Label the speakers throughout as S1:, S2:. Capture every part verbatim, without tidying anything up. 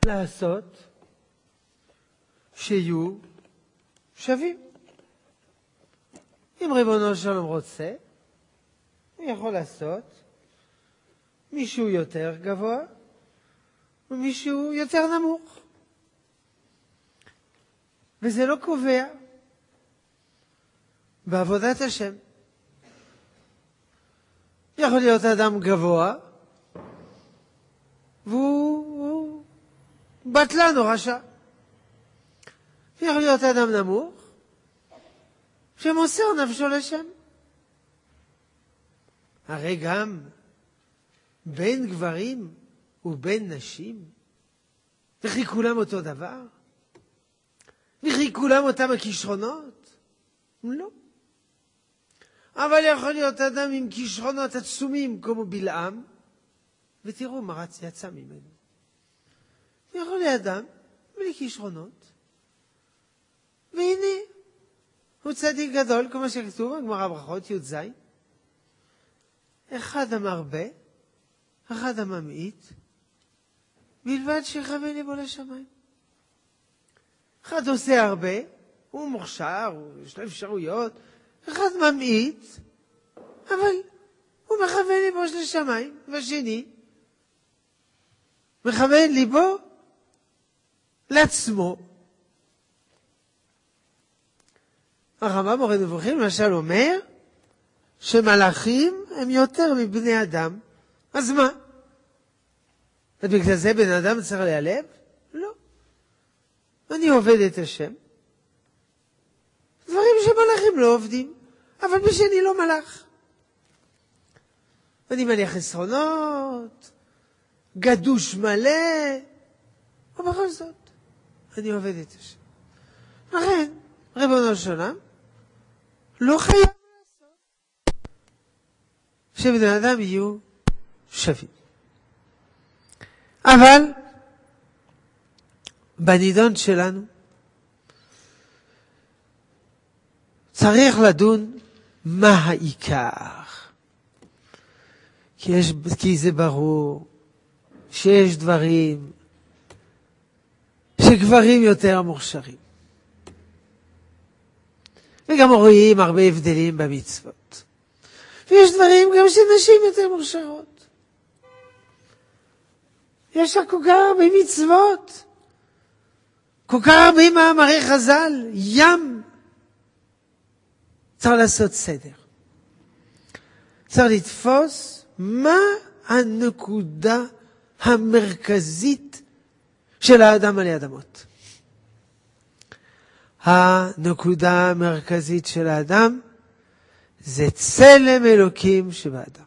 S1: לעשות שיהיו שווים. אם ריבונו של עולם רוצה, הוא יכול לעשות מישהו יותר גבוה ומישהו יותר נמוך. וזה לא קובע בעבודת השם. יכול להיות אדם גבוה והוא בטלן או רשע. יכול להיות אדם נמוך שמוסר נפשו לשם. הרי גם בין גברים ובין נשים וכי כולם אותו דבר? וכי כולם אותם הכישרונות? לא. אבל יכול להיות אדם עם כישרונות עצומים כמו בלעם, ותראו מה רץ יצא ממנו. יכול להיות אדם בלי כישרונות, והנה הוא צדיק גדול, כמו שכתוב בגמרא ברכות י"ז. אחד המרבה, אחד הממעיט, בלבד שיכוון לבו לשמיים. אחד עושה הרבה, הוא מוכשר, יש לו אפשרויות, אחד ממעיט, אבל הוא מכוון ליבו לשמיים, והשני מכוון ליבו לעצמו. הרמב"ם מורה נבוכים למשל אומר שמלאכים הם יותר מבני אדם. אז מה? אז בגלל זה בן אדם צריך להיעלב? לא. אני עובד את השם. דברים שמלאכים לא עובדים, אבל מי שאני לא מלאך. אני מלא חסרונות, גדוש מלא, ובכל זאת, אני עובד את השם. לכן, ריבונו של עולם, לא חייב לעשות שבני אדם יהיו שווים. אבל, בנידון שלנו, צריך לדון מה העיקר. כי, יש, כי זה ברור שיש דברים שגברים יותר מוכשרים. וגם רואים הרבה הבדלים במצוות. ויש דברים גם שנשים יותר מוכשרות. יש כל כך הרבה מצוות, כל כך הרבה מאמרי חז"ל, ים. צריך לעשות סדר. צריך לתפוס מה הנקודה המרכזית של האדם עלי אדמות. הנקודה המרכזית של האדם זה צלם אלוקים שבאדם.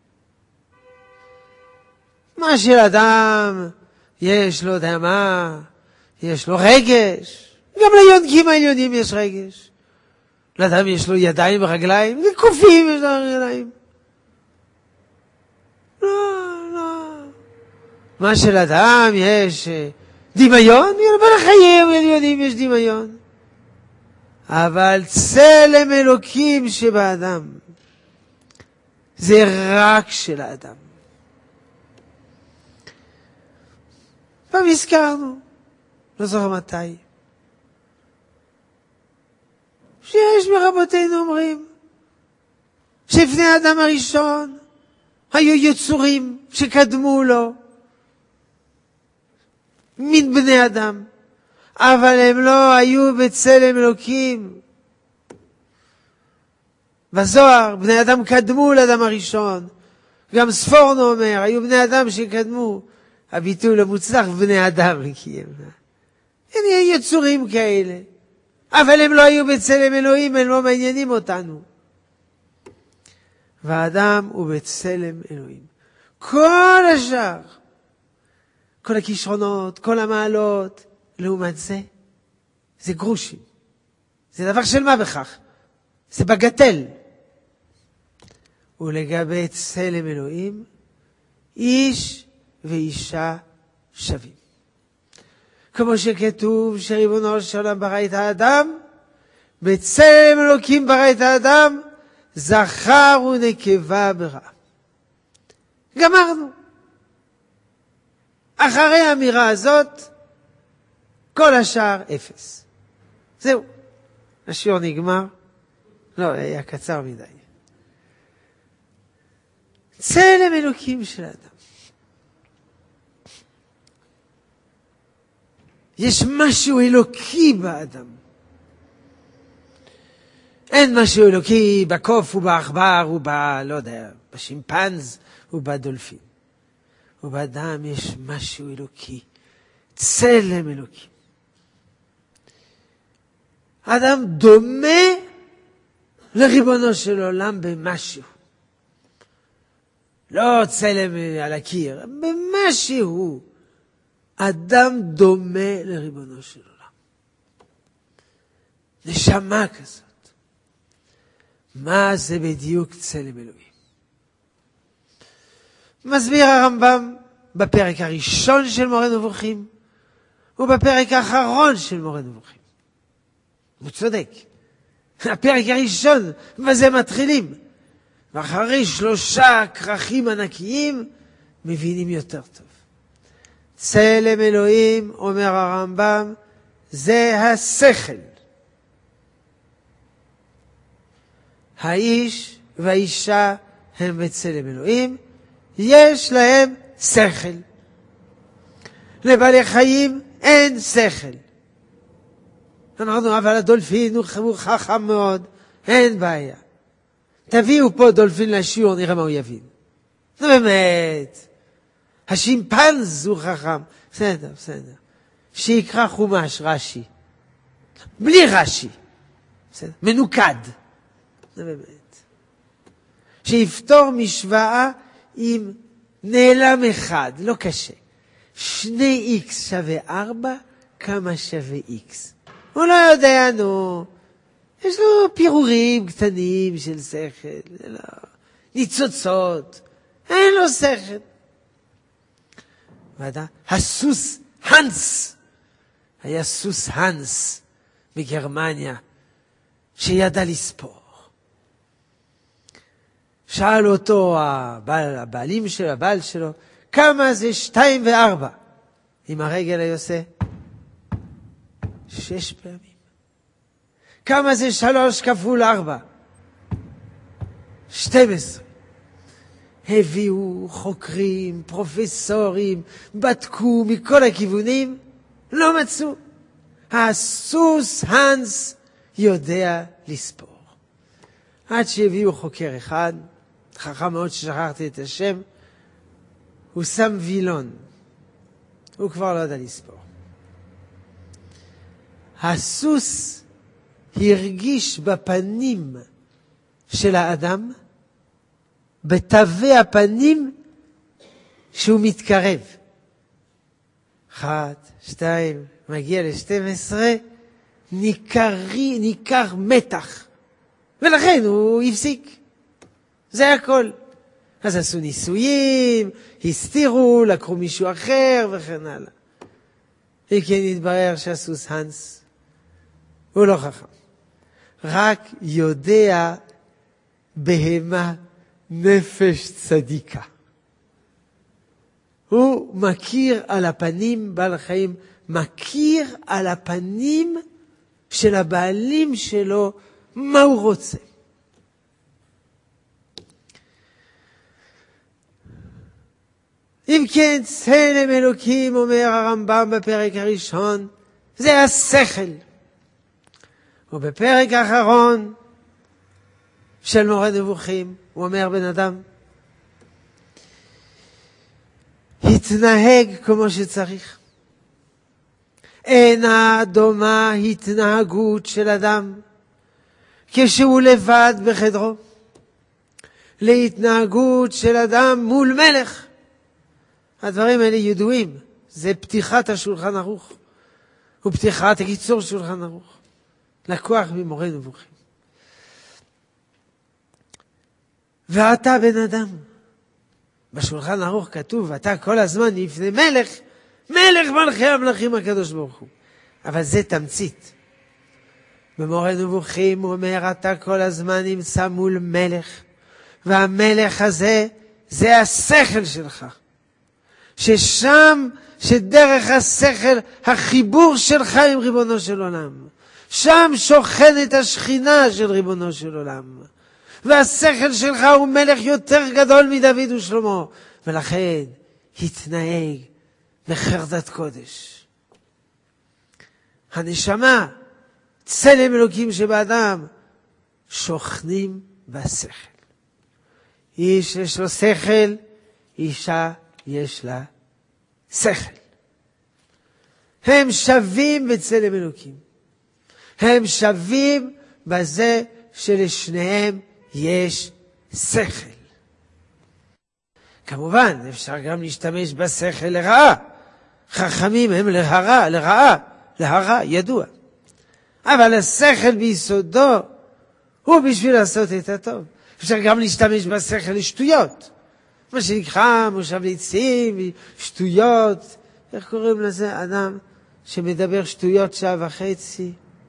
S1: מה של אדם יש לו, יודע מה, יש לו רגש. גם ליונקים העליונים יש רגש. לאדם יש לו ידיים ורגליים, וקופים יש לו רגליים. לא, לא. מה של אדם יש דמיון, בחיים העליונים יש דמיון. אבל צלם אלוקים שבאדם זה רק של האדם. פעם הזכרנו, לא זוכר מתי, שיש מרבותינו אומרים שבני האדם הראשון היו יצורים שקדמו לו מן בני אדם, אבל הם לא היו בצלם אלוקים. בזוהר בני אדם קדמו לאדם הראשון. גם ספורנו אומר היו בני אדם שקדמו. הביטוי לא מוצלח בני אדם, כי הם הנה יצורים כאלה, אבל הם לא היו בצלם אלוהים, הם לא מעניינים אותנו. והאדם הוא בצלם אלוהים. כל השאר, כל הכישרונות, כל המעלות, לעומת זה, זה גרושים. זה דבר של מה בכך? זה בגטל. ולגבי צלם אלוהים, איש ואישה שווים. כמו שכתוב שריבונו של עולם ברא את האדם, בצלם אלוקים ברא את האדם, זכר ונקבה ברא. גמרנו. אחרי האמירה הזאת, כל השאר אפס. זהו. השיעור נגמר. לא, היה קצר מדי. צלם אלוקים של האדם. יש משהו אלוקי באדם. אין משהו אלוקי בקוף ובעכבר וב... לא יודע, בשימפנז ובדולפין. ובאדם יש משהו אלוקי. צלם אלוקי. האדם דומה לריבונו של עולם במשהו. לא צלם על הקיר, במשהו. אדם דומה לריבונו של עולם. נשמה כזאת. מה זה בדיוק צלם אלוהים? מסביר הרמב"ם בפרק הראשון של מורה נבוכים, ובפרק האחרון של מורה נבוכים. הוא צודק. הפרק הראשון, וזה מתחילים. ואחרי שלושה כרכים ענקיים, מבינים יותר טוב. צלם אלוהים, אומר הרמב"ם, זה השכל. האיש והאישה הם בצלם אלוהים, יש להם שכל. לבעלי חיים אין שכל. אמרנו, אבל הדולפין הוא חכם מאוד, אין בעיה. תביאו פה דולפין לשיעור, נראה מה הוא יבין. זה באמת. השימפנז הוא חכם. בסדר, בסדר. שיקרא חומש, רש"י. בלי רש"י. בסדר. מנוקד. זה באמת. שיפתור משוואה עם נעלם אחד, לא קשה. שני איקס שווה ארבע, כמה שווה איקס. הוא לא יודע, נו. יש לו פירורים קטנים של שכל, לא. ניצוצות. אין לו שכל. ועדה, הסוס הנס. היה סוס הנס בגרמניה, שידע לספור. שאל אותו הבעל, הבעלים שלו, הבעל שלו, כמה זה שתיים וארבע? עם הרגל היה עושה שש פעמים. כמה זה שלוש כפול ארבע? שתים עשרה. הביאו חוקרים, פרופסורים, בדקו מכל הכיוונים, לא מצאו. הסוס הנס יודע לספור. עד שהביאו חוקר אחד, חכם מאוד ששכחתי את השם, הוא שם וילון. הוא כבר לא יודע לספור. הסוס הרגיש בפנים של האדם, בתווי הפנים, שהוא מתקרב. אחת, שתיים, מגיע לשתים עשרה, ניכרי, ניכר מתח. ולכן הוא הפסיק. זה הכל. אז עשו ניסויים, הסתירו, לקחו מישהו אחר וכן הלאה. וכן התברר שהסוס הנס הוא לא חכם. רק יודע בהמה נפש צדיקה. הוא מכיר על הפנים, בעל החיים מכיר על הפנים של הבעלים שלו מה הוא רוצה. אם כן, צלם אלוקים, אומר הרמב"ם בפרק הראשון, זה השכל. ובפרק האחרון של מורה נבוכים, הוא אומר בן אדם, התנהג כמו שצריך. אינה דומה התנהגות של אדם כשהוא לבד בחדרו להתנהגות של אדם מול מלך. הדברים האלה ידועים. זה פתיחת השולחן ערוך. ופתיחת הקיצור שולחן ערוך. לקוח ממורה נבוכים. ואתה בן אדם. בשולחן ערוך כתוב, אתה כל הזמן לפני מלך, מלך מלכי המלכים הקדוש ברוך הוא. אבל זה תמצית. במורה נבוכים הוא אומר, אתה כל הזמן נמצא מול מלך, והמלך הזה זה השכל שלך. ששם, שדרך השכל, החיבור שלך עם ריבונו של עולם. שם שוכנת השכינה של ריבונו של עולם. והשכל שלך הוא מלך יותר גדול מדוד ושלמה. ולכן, התנהג בחרדת קודש. הנשמה, צלם אלוקים שבאדם, שוכנים בשכל. איש יש לו שכל, אישה יש לה שכל. הם שווים בצלם אלוקים. הם שווים בזה שלשניהם יש שכל. כמובן, אפשר גם להשתמש בשכל לרעה. חכמים הם לרעה, לרעה, לרעה, ידוע. אבל השכל ביסודו הוא בשביל לעשות את הטוב. אפשר גם להשתמש בשכל לשטויות. מה שנקרא מושב ליצים, שטויות. איך קוראים לזה? אדם שמדבר שטויות שעה וחצי.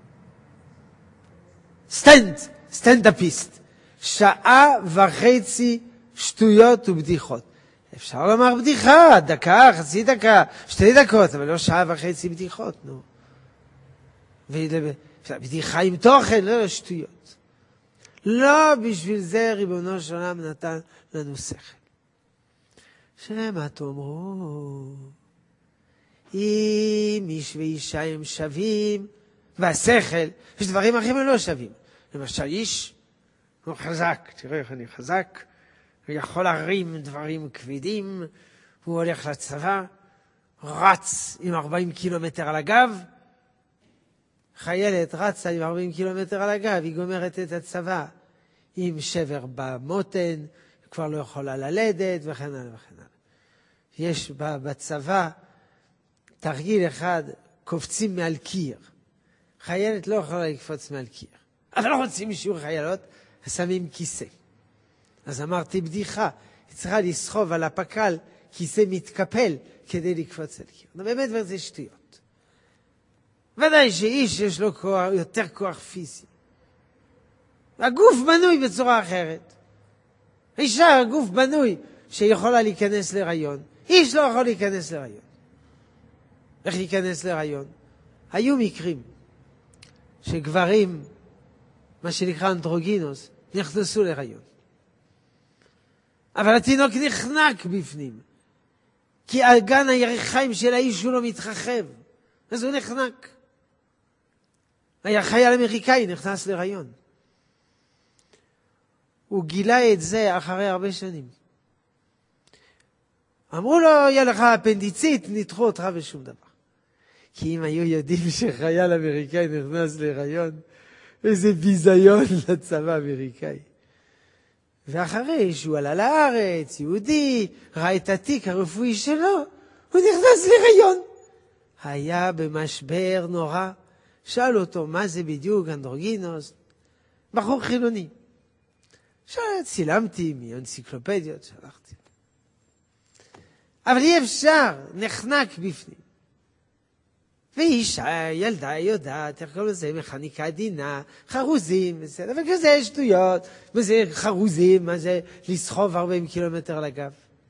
S1: סטנד, סטנדאפיסט. שעה וחצי שטויות ובדיחות. אפשר לומר בדיחה, דקה, חצי דקה, שתי דקות, אבל לא שעה וחצי בדיחות, נו. בדיחה עם תוכן, לא שטויות. לא בשביל זה ריבונו של עולם נתן לנו שכל. שמה תאמרו, אם איש ואישה הם שווים, והשכל, יש דברים אחרים הם לא שווים. למשל, איש הוא חזק, תראה איך אני חזק, הוא יכול להרים דברים כבדים, הוא הולך לצבא, רץ עם ארבעים קילומטר על הגב, חיילת רצה עם ארבעים קילומטר על הגב, היא גומרת את הצבא עם שבר במותן, כבר לא יכולה ללדת וכן הלאה וכן הלאה. יש בצבא תרגיל אחד, קופצים מעל קיר. חיילת לא יכולה לקפוץ מעל קיר. אבל לא רוצים משיעור חיילות, שמים כיסא. אז אמרתי בדיחה, היא צריכה לסחוב על הפקל כיסא מתקפל כדי לקפוץ על קיר. no, באמת זה שטויות. ודאי שאיש יש לו כוח, יותר כוח פיזי. הגוף בנוי בצורה אחרת. אישה, הגוף בנוי שיכולה להיכנס להיריון. איש לא יכול להיכנס להיריון. איך להיכנס להיריון? היו מקרים שגברים, מה שנקרא אנדרוגינוס, נכנסו להיריון. אבל התינוק נחנק בפנים. כי אגן הירכיים של האיש הוא לא מתרחב. אז הוא נחנק. היה חייל אמריקאי, נכנס להיריון. הוא גילה את זה אחרי הרבה שנים. אמרו לו, יהיה לך אפנדיצית, נדחו אותך בשום דבר. כי אם היו יודעים שחייל אמריקאי נכנס להיריון, איזה ביזיון לצבא האמריקאי. ואחרי שהוא עלה לארץ, יהודי, ראה את התיק הרפואי שלו, הוא נכנס להיריון. היה במשבר נורא. שאל אותו, מה זה בדיוק אנדרוגינוס? בחור חילוני. צילמתי מאנציקלופדיות, שלחתי. אבל אי אפשר, נחנק בפנים. ואישה, ילדה, יודעת, איך קוראים לזה, מכניקה עדינה, חרוזים, בסדר, וכזה שטויות, מה זה חרוזים, מה זה לסחוב ארבעים קילומטר לגב.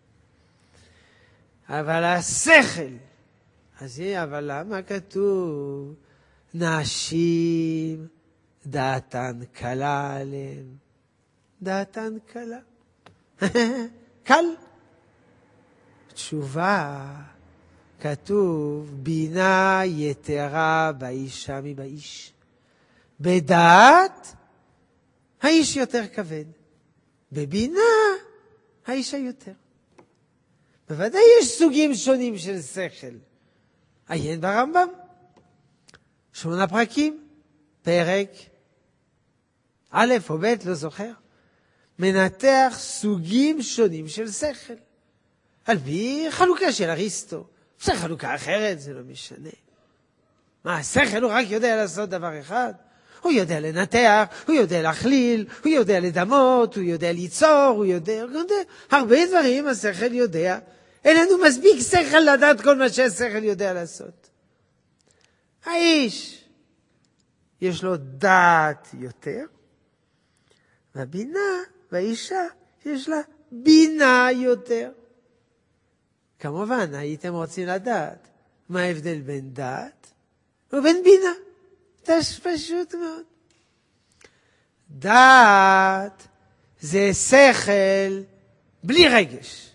S1: אבל השכל, אז יהיה, אבל למה כתוב, נשים, דעתן קלה עליהם, דעתן קלה. קל. תשובה, כתוב, בינה יתרה באישה מבאיש. בדעת, האיש יותר כבד. בבינה, האישה יותר. בוודאי יש סוגים שונים של שכל. עיין ברמב"ם. שמונה פרקים, פרק א' או ב', לא זוכר. מנתח סוגים שונים של שכל. על פי חלוקה של אריסטו. זה חלוקה אחרת, זה לא משנה. מה, השכל הוא רק יודע לעשות דבר אחד? הוא יודע לנתח, הוא יודע להכליל, הוא יודע לדמות, הוא יודע ליצור, הוא יודע, הוא יודע. הרבה דברים השכל יודע. אין לנו מספיק שכל לדעת כל מה שהשכל יודע לעשות. האיש, יש לו דעת יותר, והבינה, והאישה, יש לה בינה יותר. כמובן, הייתם רוצים לדעת מה ההבדל בין דעת ובין בינה. זה פשוט מאוד. דעת זה שכל בלי רגש.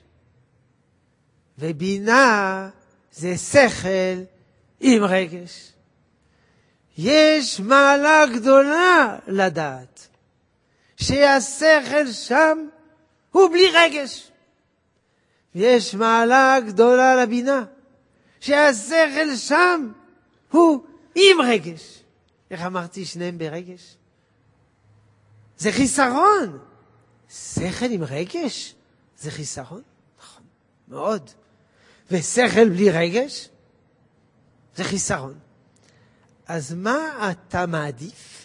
S1: ובינה זה שכל עם רגש. יש מעלה גדולה לדעת, שהשכל שם הוא בלי רגש. יש מעלה גדולה לבינה, שהשכל שם הוא עם רגש. איך אמרתי שניהם ברגש? זה חיסרון. שכל עם רגש זה חיסרון? נכון, מאוד. ושכל בלי רגש זה חיסרון. אז מה אתה מעדיף?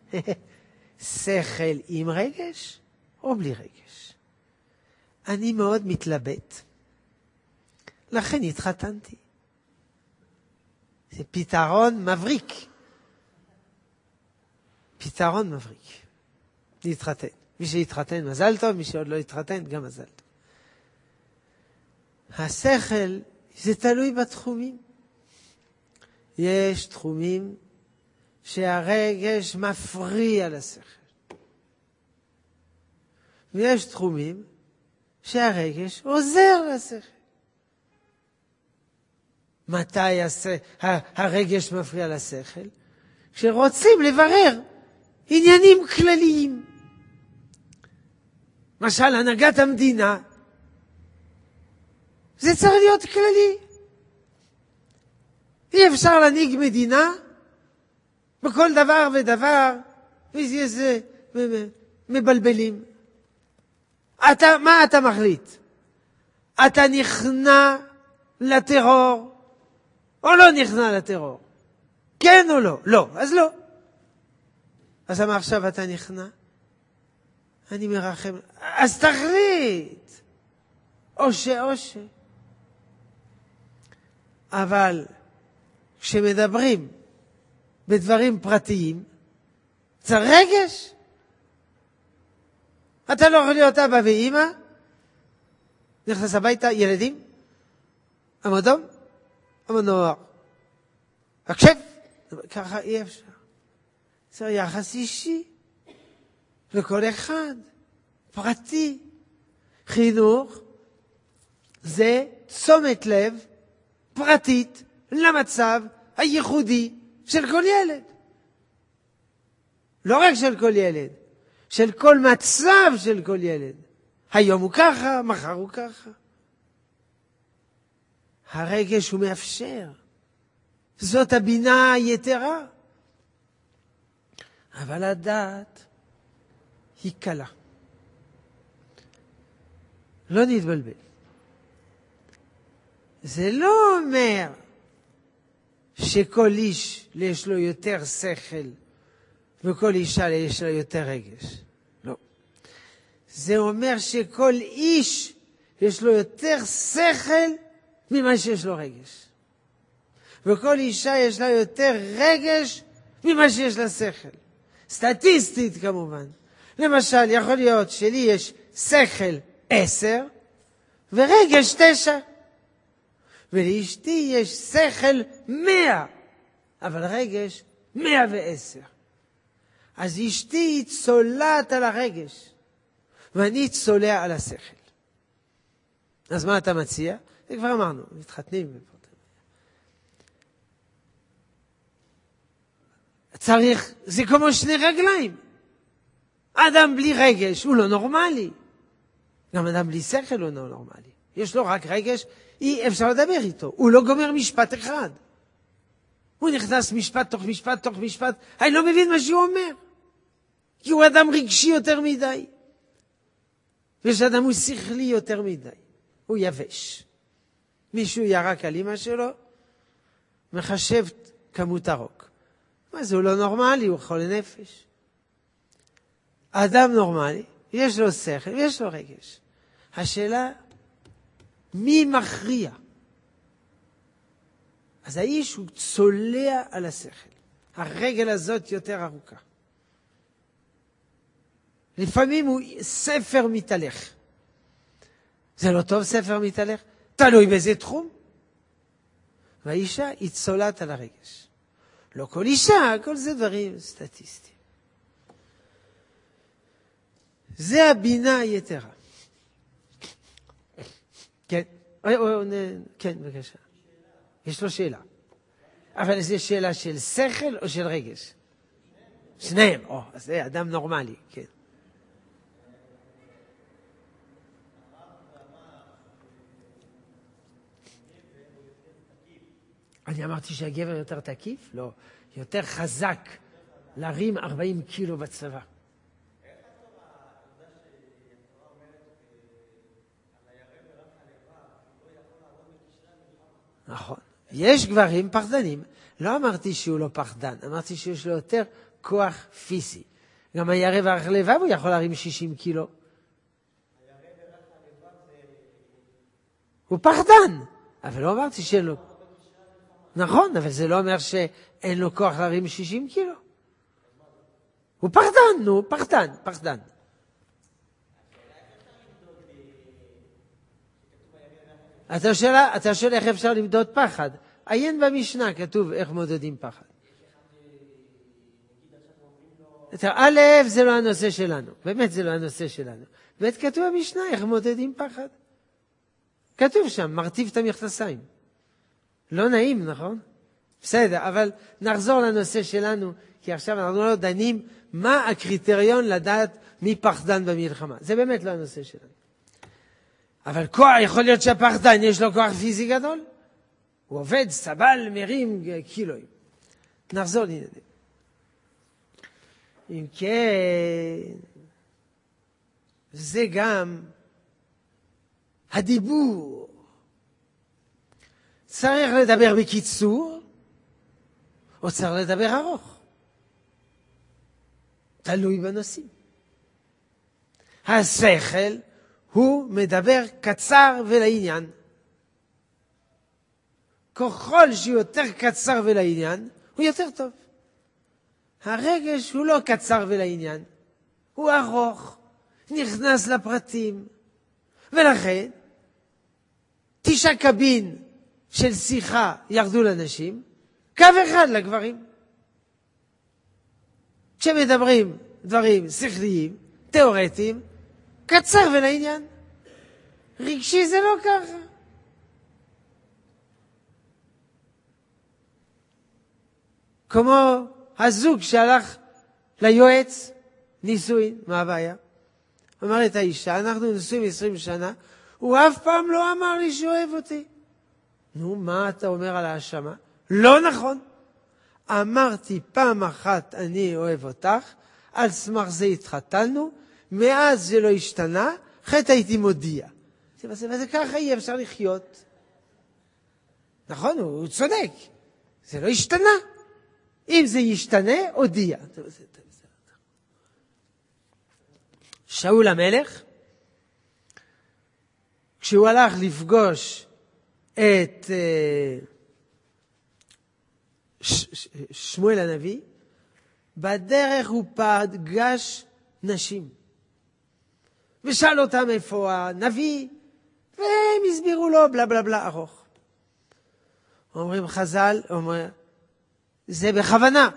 S1: שכל עם רגש או בלי רגש? אני מאוד מתלבט. לכן התחתנתי. זה פתרון מבריק. פתרון מבריק. להתחתן. מי שהתחתן מזל טוב, מי שעוד לא התחתן גם מזל טוב. השכל זה תלוי בתחומים. יש תחומים שהרגש מפריע לשכל. ויש תחומים שהרגש עוזר לשכל. מתי הרגש מפריע לשכל? כשרוצים לברר עניינים כלליים. למשל, הנהגת המדינה, זה צריך להיות כללי. אי אפשר להנהיג מדינה בכל דבר ודבר, וזה מבלבלים. אתה, מה אתה מחליט? אתה נכנע לטרור, או לא נכנע לטרור? כן או לא? לא, אז לא. אז מה עכשיו אתה נכנע? אני מרחם. אז תחליט. או ש, או ש. אבל כשמדברים בדברים פרטיים, זה רגש. אתה לא יכול להיות אבא ואמא, נכנס הביתה, ילדים, המדום, המנוער. הקשב, ככה אי אפשר. זה יחס אישי, לכל אחד, פרטי. חינוך זה תשומת לב פרטית למצב הייחודי של כל ילד. לא רק של כל ילד, של כל מצב של כל ילד. היום הוא ככה, מחר הוא ככה. הרגש הוא מאפשר. זאת הבינה היתרה. אבל הדעת היא קלה. לא נתבלבל. זה לא אומר שכל איש יש לו יותר שכל וכל אישה יש לו יותר רגש. לא. זה אומר שכל איש יש לו יותר שכל ממה שיש לו רגש. וכל אישה יש לה יותר רגש ממה שיש לה שכל. סטטיסטית כמובן. למשל, יכול להיות שלי יש שכל עשר ורגש תשע. ולאשתי יש שכל מאה, אבל רגש מאה ועשר. אז אשתי צולעת על הרגש, ואני צולע על השכל. אז מה אתה מציע? זה כבר אמרנו, מתחתנים. צריך, זה כמו שני רגליים. אדם בלי רגש הוא לא נורמלי. גם אדם בלי שכל הוא לא נורמלי. יש לו רק רגש, אי אפשר לדבר איתו. הוא לא גומר משפט אחד. הוא נכנס משפט תוך משפט תוך משפט. אני לא מבין מה שהוא אומר. כי הוא אדם רגשי יותר מדי. ויש אדם הוא שכלי יותר מדי. הוא יבש. מישהו ירק על אמא שלו, מחשב כמות הרוק. מה זה? הוא לא נורמלי, הוא חולה נפש. אדם נורמלי, יש לו שכל, יש לו רגש. השאלה, מי מכריע? אז האיש הוא צולע על השכל. הרגל הזאת יותר ארוכה. לפעמים הוא ספר מתהלך. זה לא טוב ספר מתהלך? תלוי באיזה תחום. והאישה היא צולעת על הרגש. לא כל אישה, כל זה דברים סטטיסטיים. זה הבינה היתרה. כן, כן, בבקשה. יש לו שאלה. אבל זו שאלה של שכל או של רגש? שניהם. או, אז זה אדם נורמלי, כן. אני אמרתי שהגבר יותר תקיף? לא. יותר חזק להרים ארבעים קילו בצבא. נכון. יש גברים פחדנים. לא אמרתי שהוא לא פחדן, אמרתי שיש לו יותר כוח פיזי. גם הירא והרך לבב הוא יכול להרים שישים קילו. הוא פחדן, אבל לא אמרתי שאין לו... נכון, אבל זה לא אומר שאין לו כוח להרים שישים קילו. הוא פחדן, נו, פחדן, פחדן. אתה שואל, אתה שואל איך אפשר למדוד פחד. עיין במשנה, כתוב איך מודדים פחד. א', זה לא הנושא שלנו. באמת זה לא הנושא שלנו. ב', כתוב במשנה איך מודדים פחד. כתוב שם, מרטיב את המכנסיים. לא נעים, נכון? בסדר, אבל נחזור לנושא שלנו, כי עכשיו אנחנו לא דנים מה הקריטריון לדעת מי פחדן במלחמה. זה באמת לא הנושא שלנו. אבל כוח, יכול להיות שהפחדן יש לו כוח פיזי גדול. הוא עובד, סבל, מרים קילואים. נחזור לעניינים. אם כן, זה גם הדיבור. צריך לדבר בקיצור, או צריך לדבר ארוך. תלוי בנושאים. השכל הוא מדבר קצר ולעניין. ככל שהוא יותר קצר ולעניין, הוא יותר טוב. הרגש הוא לא קצר ולעניין, הוא ארוך, נכנס לפרטים. ולכן, תשע קבין של שיחה ירדו לנשים, קו אחד לגברים. כשמדברים דברים שכליים, תיאורטיים, קצר ולעניין. רגשי זה לא ככה. כמו הזוג שהלך ליועץ נישואין, מה הבעיה? אמרת האישה, אנחנו נשואים עשרים שנה, הוא אף פעם לא אמר לי שהוא אוהב אותי. נו, מה אתה אומר על האשמה? לא נכון. אמרתי פעם אחת אני אוהב אותך, על סמך זה התחתנו, מאז זה לא השתנה, חטא הייתי מודיע. וזה ככה יהיה אפשר לחיות. נכון, הוא, הוא צודק. זה לא השתנה. אם זה ישתנה, הודיע. שאול המלך, כשהוא הלך לפגוש את ש- ש- שמואל הנביא, בדרך הוא פגש נשים. ושאל אותם איפה הנביא, והם הסבירו לו בלה בלה בלה ארוך. אומרים חז"ל, אומר, זה בכוונה.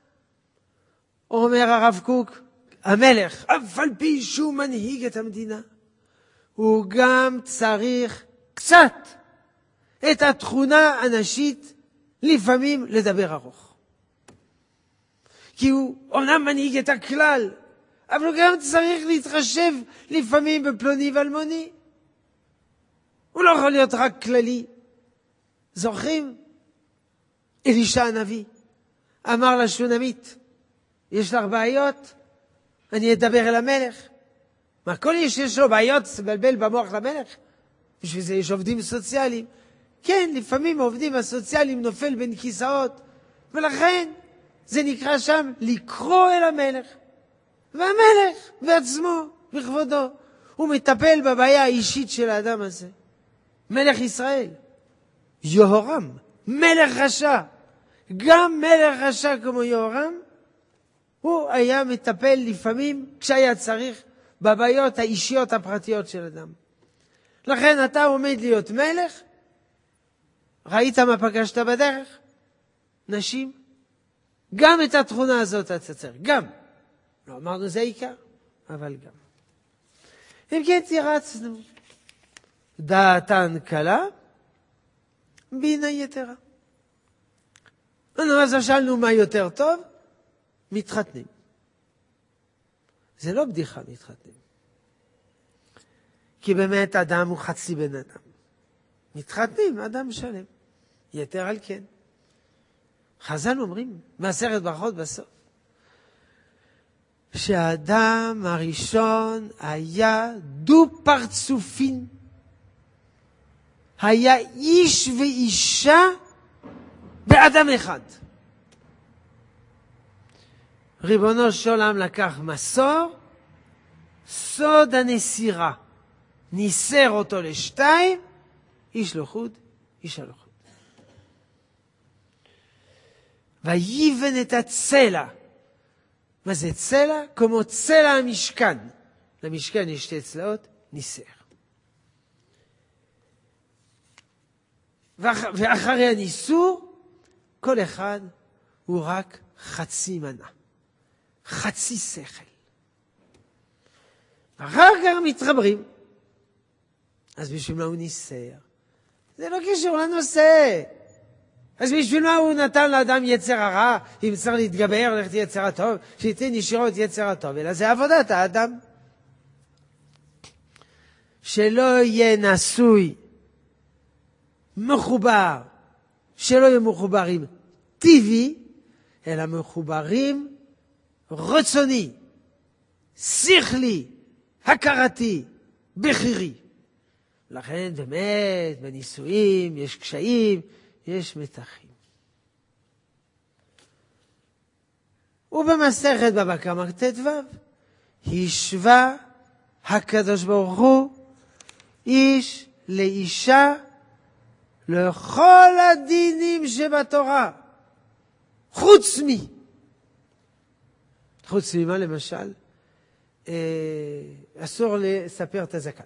S1: אומר הרב קוק, המלך, אף על פי שהוא מנהיג את המדינה, הוא גם צריך קצת את התכונה הנשית לפעמים לדבר ארוך. כי הוא אומנם מנהיג את הכלל, אבל הוא גם צריך להתחשב לפעמים בפלוני ואלמוני. הוא לא יכול להיות רק כללי. זוכרים? אלישע הנביא אמר לשונמית, יש לך בעיות? אני אדבר אל המלך. מה, כל איש יש לו בעיות, בלבל במוח למלך? בשביל זה יש עובדים סוציאליים. כן, לפעמים העובדים הסוציאליים נופל בין כיסאות, ולכן זה נקרא שם לקרוא אל המלך. והמלך בעצמו, בכבודו, הוא מטפל בבעיה האישית של האדם הזה. מלך ישראל, יהורם, מלך רשע. גם מלך רשע כמו יהורם, הוא היה מטפל לפעמים, כשהיה צריך, בבעיות האישיות הפרטיות של אדם. לכן אתה עומד להיות מלך, ראית מה פגשת בדרך? נשים. גם את התכונה הזאת אתה צריך, גם. לא אמרנו זה עיקר, אבל גם. אם כן תירצנו, דעתן קלה, בינה יתרה. אז שאלנו מה יותר טוב? מתחתנים. זה לא בדיחה מתחתנים. כי באמת אדם הוא חצי בן אדם. מתחתנים, אדם שלם. יתר על כן. חז"ל אומרים, בעשרת ברכות בסוף, שהאדם הראשון היה דו פרצופין. היה איש ואישה באדם אחד. ריבונו של עולם לקח מסור, סוד הנסירה. ניסר אותו לשתיים, איש לחוד, אישה לחוד. ויבן את הצלע. מה זה צלע? כמו צלע המשכן. למשכן יש שתי צלעות, ניסר. ואח... ואחרי הניסור, כל אחד הוא רק חצי מנה. חצי שכל. אחר כך מתחברים. אז בשביל מה הוא ניסר? זה לא קשור לנושא. אז בשביל מה הוא נתן לאדם יצר הרע, אם צריך להתגבר, ללכת יצר הטוב, שייתן ישירות יצר הטוב, אלא זה עבודת האדם. שלא יהיה נשוי, מחובר, שלא יהיה מחוברים טבעי, אלא מחוברים רצוני, שכלי, הכרתי, בחירי. לכן באמת בנישואים יש קשיים, יש מתחים. ובמסכת בבא קמא ט"ו השווה הקדוש ברוך הוא איש לאישה לכל הדינים שבתורה, חוץ מי. חוץ ממה למשל, אה, אסור לספר את הזקן.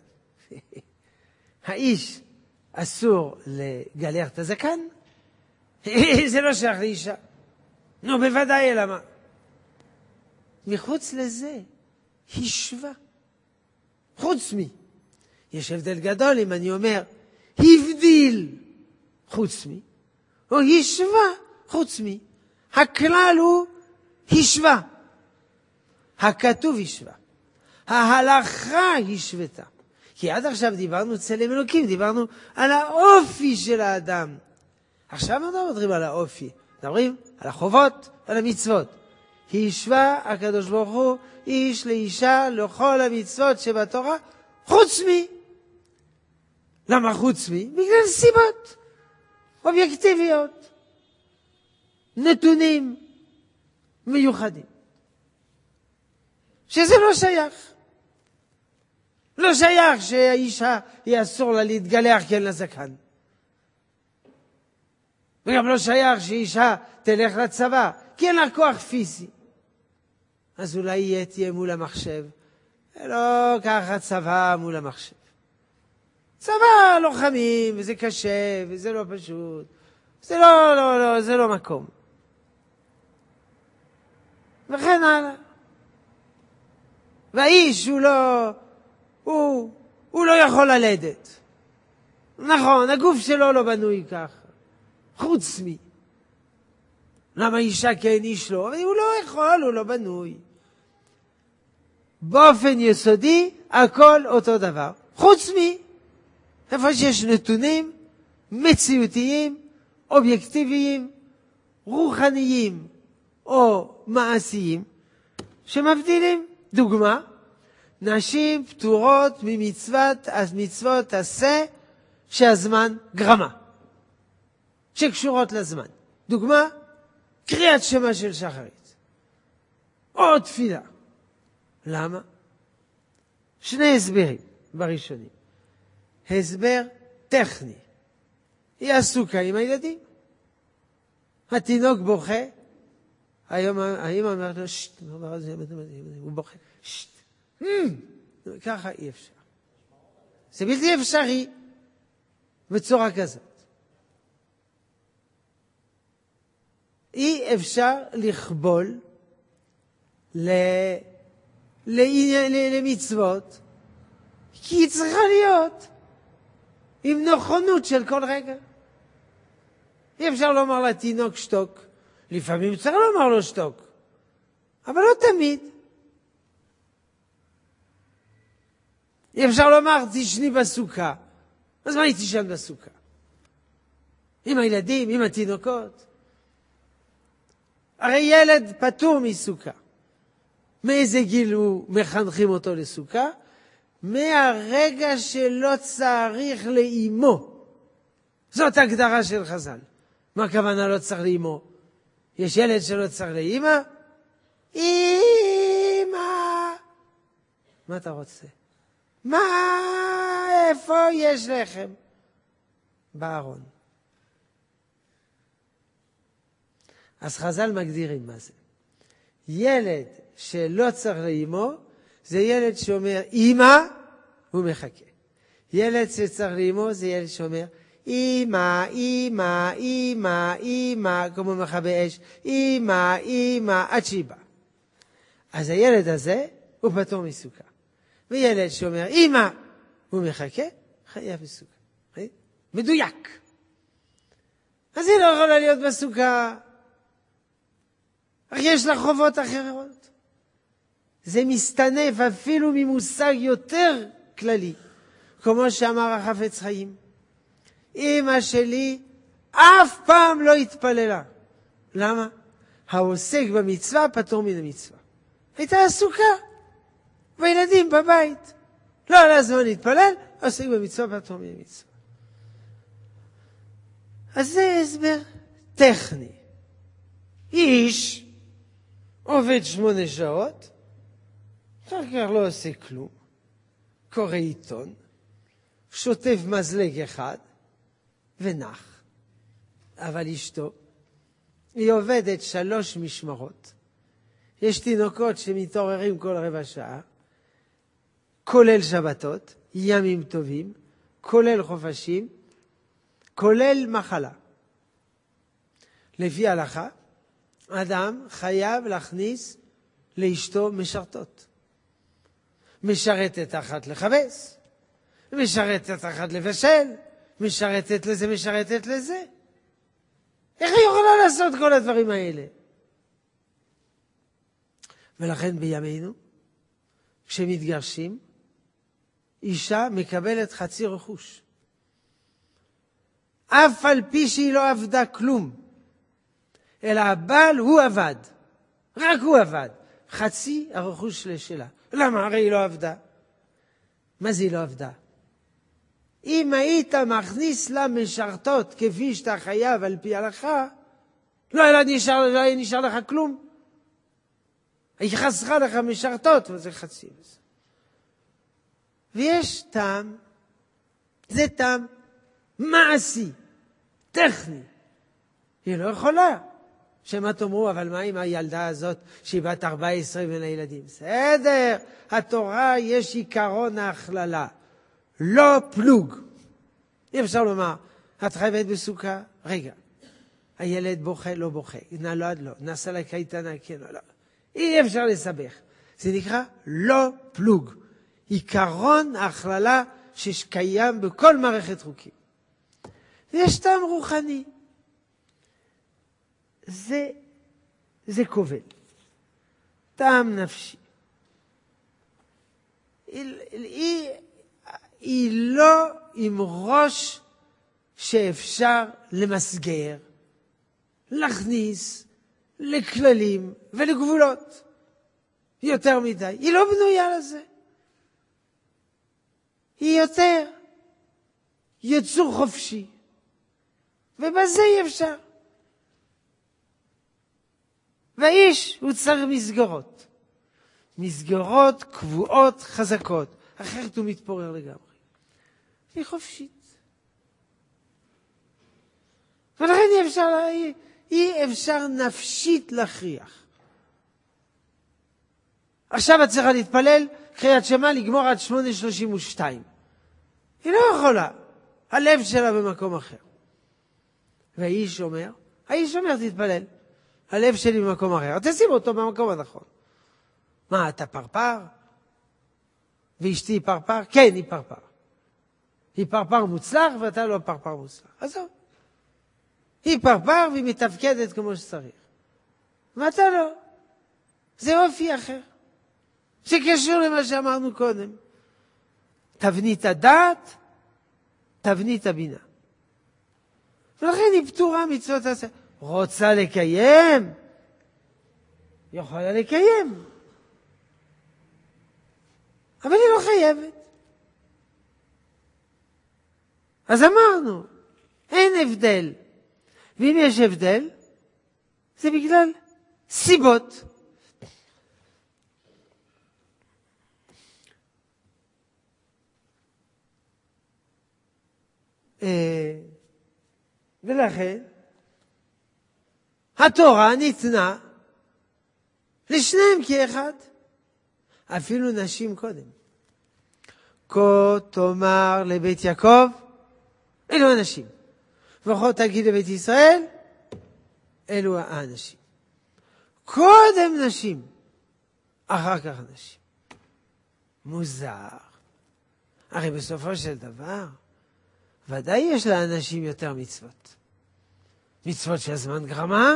S1: האיש אסור לגלח את הזקן, זה לא שייך לאישה. נו, בוודאי, אלא מה? מחוץ לזה, השווה. חוץ מי. יש הבדל גדול אם אני אומר, הבדיל חוץ מי, או השווה חוץ מי. הכלל הוא השווה. הכתוב השווה. ההלכה השוותה. כי עד עכשיו דיברנו צלם אלוקים, דיברנו על האופי של האדם. עכשיו לא מדברים על האופי, מדברים על החובות, על המצוות. היא השווה הקדוש ברוך הוא איש לאישה לכל המצוות שבתורה, חוץ מי. למה חוץ מי? בגלל סיבות אובייקטיביות, נתונים מיוחדים, שזה לא שייך. לא שייך שהאישה היא אסור לה להתגלח כי אין לה זקן. וגם לא שייך שאישה תלך לצבא כי אין לה כוח פיזי. אז אולי יהיה תהיה מול המחשב. לא ככה צבא מול המחשב. צבא לוחמים וזה קשה וזה לא פשוט. זה לא, לא, לא, זה לא מקום. וכן הלאה. והאיש הוא לא... הוא, הוא לא יכול ללדת. נכון, הגוף שלו לא בנוי ככה. חוץ מי. למה אישה כן איש לא? הוא לא יכול, הוא לא בנוי. באופן יסודי, הכל אותו דבר. חוץ מי. איפה שיש נתונים מציאותיים, אובייקטיביים, רוחניים או מעשיים, שמבדילים. דוגמה, נשים פטורות ממצוות, מצוות עשה שהזמן גרמה, שקשורות לזמן. דוגמה, קריאת שמע של שחרית, או תפילה. למה? שני הסברים בראשונים. הסבר טכני. היא עסוקה עם הילדים. התינוק בוכה, היום האמא אומרת לו, שט, הוא בוכה, שט. ככה אי אפשר. זה בלתי אפשרי בצורה כזאת. אי אפשר לכבול ל... למצוות, כי היא צריכה להיות עם נכונות של כל רגע. אי אפשר לומר לתינוק שתוק. לפעמים צריך לומר לו שתוק, אבל לא תמיד. אי אפשר לומר תשני בסוכה. אז מה היא תשן בסוכה? עם הילדים, עם התינוקות. הרי ילד פטור מסוכה. מאיזה גיל הוא מחנכים אותו לסוכה? מהרגע שלא צריך לאימו. זאת הגדרה של חז"ל. מה הכוונה לא צריך לאימו? יש ילד שלא צריך לאימא? אימא! מה אתה רוצה? מה? איפה יש לחם? בארון. אז חז"ל מגדירים מה זה. ילד שלא צריך לאימו, זה ילד שאומר אימא, הוא מחכה. ילד שצריך לאימו, זה ילד שאומר אימא, אימא, אימא, אימא, כמו מכבי אש, אימא, אימא, עד שהיא באה. אז הילד הזה הוא פטור מסוכה. וילד שאומר אימא, הוא מחכה, חייב בסוכה. מדויק. אז היא לא יכולה להיות בסוכה. יש לה חובות אחרות. זה מסתנף אפילו ממושג יותר כללי, כמו שאמר החפץ חיים. אמא שלי אף פעם לא התפללה. למה? העוסק במצווה פטור מן המצווה. הייתה עסוקה, וילדים בבית. לא על הזמן להתפלל, עוסק במצווה פטור מן המצווה. אז זה הסבר טכני. איש עובד שמונה שעות, אחר כך לא עושה כלום, קורא עיתון, שוטף מזלג אחד, ונח. אבל אשתו, היא עובדת שלוש משמרות. יש תינוקות שמתעוררים כל רבע שעה, כולל שבתות, ימים טובים, כולל חופשים, כולל מחלה. לפי ההלכה, אדם חייב להכניס לאשתו משרתות. משרתת אחת לחבס, משרתת אחת לבשל, משרתת לזה, משרתת לזה. איך היא יכולה לעשות כל הדברים האלה? ולכן בימינו, כשמתגרשים, אישה מקבלת חצי רכוש. אף על פי שהיא לא עבדה כלום, אלא הבעל הוא עבד. רק הוא עבד. חצי הרכוש שלה. למה? הרי היא לא עבדה. מה זה היא לא עבדה? אם היית מכניס לה משרתות כפי שאתה חייב על פי הלכה, לא היה נשאר, לא היה נשאר לך כלום. היא חסכה לך משרתות, וזה חצי. ויש טעם, זה טעם מעשי, טכני. היא לא יכולה. שמה תאמרו, אבל מה עם הילדה הזאת שהיא בת ארבע עשרה בין הילדים? בסדר, התורה יש עיקרון ההכללה. לא פלוג. אי אפשר לומר, את חייבת בסוכה? רגע, הילד בוכה, לא בוכה. נולד, לא. נסע לקייטנה, כן או לא. אי אפשר לסבך. זה נקרא לא פלוג. עיקרון ההכללה שקיים בכל מערכת חוקים. ויש טעם רוחני. זה, זה כובל. טעם נפשי. היא, היא, היא לא עם ראש שאפשר למסגר, להכניס לכללים ולגבולות. יותר מדי. היא לא בנויה לזה. היא יותר יצור חופשי. ובזה אי אפשר. והאיש הוא צריך מסגרות. מסגרות קבועות חזקות. אחרת הוא מתפורר לגמרי. היא חופשית. ולכן אי אפשר, אי אפשר נפשית להכריח. עכשיו את צריכה להתפלל, קריאת שמע לגמור עד שמונה שלושים ושתיים. היא לא יכולה. הלב שלה במקום אחר. והאיש אומר, האיש אומר, תתפלל. הלב שלי במקום אחר. תשים אותו במקום הנכון. מה, אתה פרפר? ואשתי היא פרפר? כן, היא פרפר. היא פרפר מוצלח ואתה לא פרפר מוצלח. עזוב. היא פרפר והיא מתפקדת כמו שצריך. ואתה לא. זה אופי אחר. שקשור למה שאמרנו קודם. תבנית הדעת, תבנית הבינה. ולכן היא פטורה מצוות עשה. רוצה לקיים? יכולה לקיים. אבל היא לא חייבת. אז אמרנו, אין הבדל. ואם יש הבדל, זה בגלל סיבות. ולכן, התורה ניתנה לשניהם כאחד. אפילו נשים קודם. כה תאמר לבית יעקב, אלו אנשים. וכה תגיד לבית ישראל, אלו האנשים. קודם נשים, אחר כך אנשים. מוזר. הרי בסופו של דבר, ודאי יש לאנשים יותר מצוות. מצוות של זמן גרמה,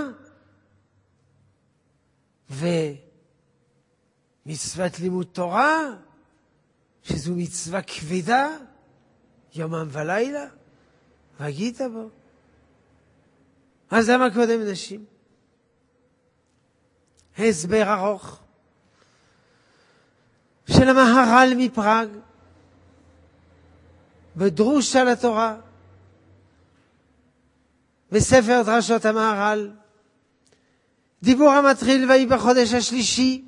S1: ומצוות לימוד תורה, שזו מצווה כבדה, יומם ולילה, והגית בו. אז למה קודם נשים? הסבר ארוך של המהר"ל מפראג, בדרוש על התורה, בספר דרשות המהר"ל, דיבור המתחיל ויהי בחודש השלישי.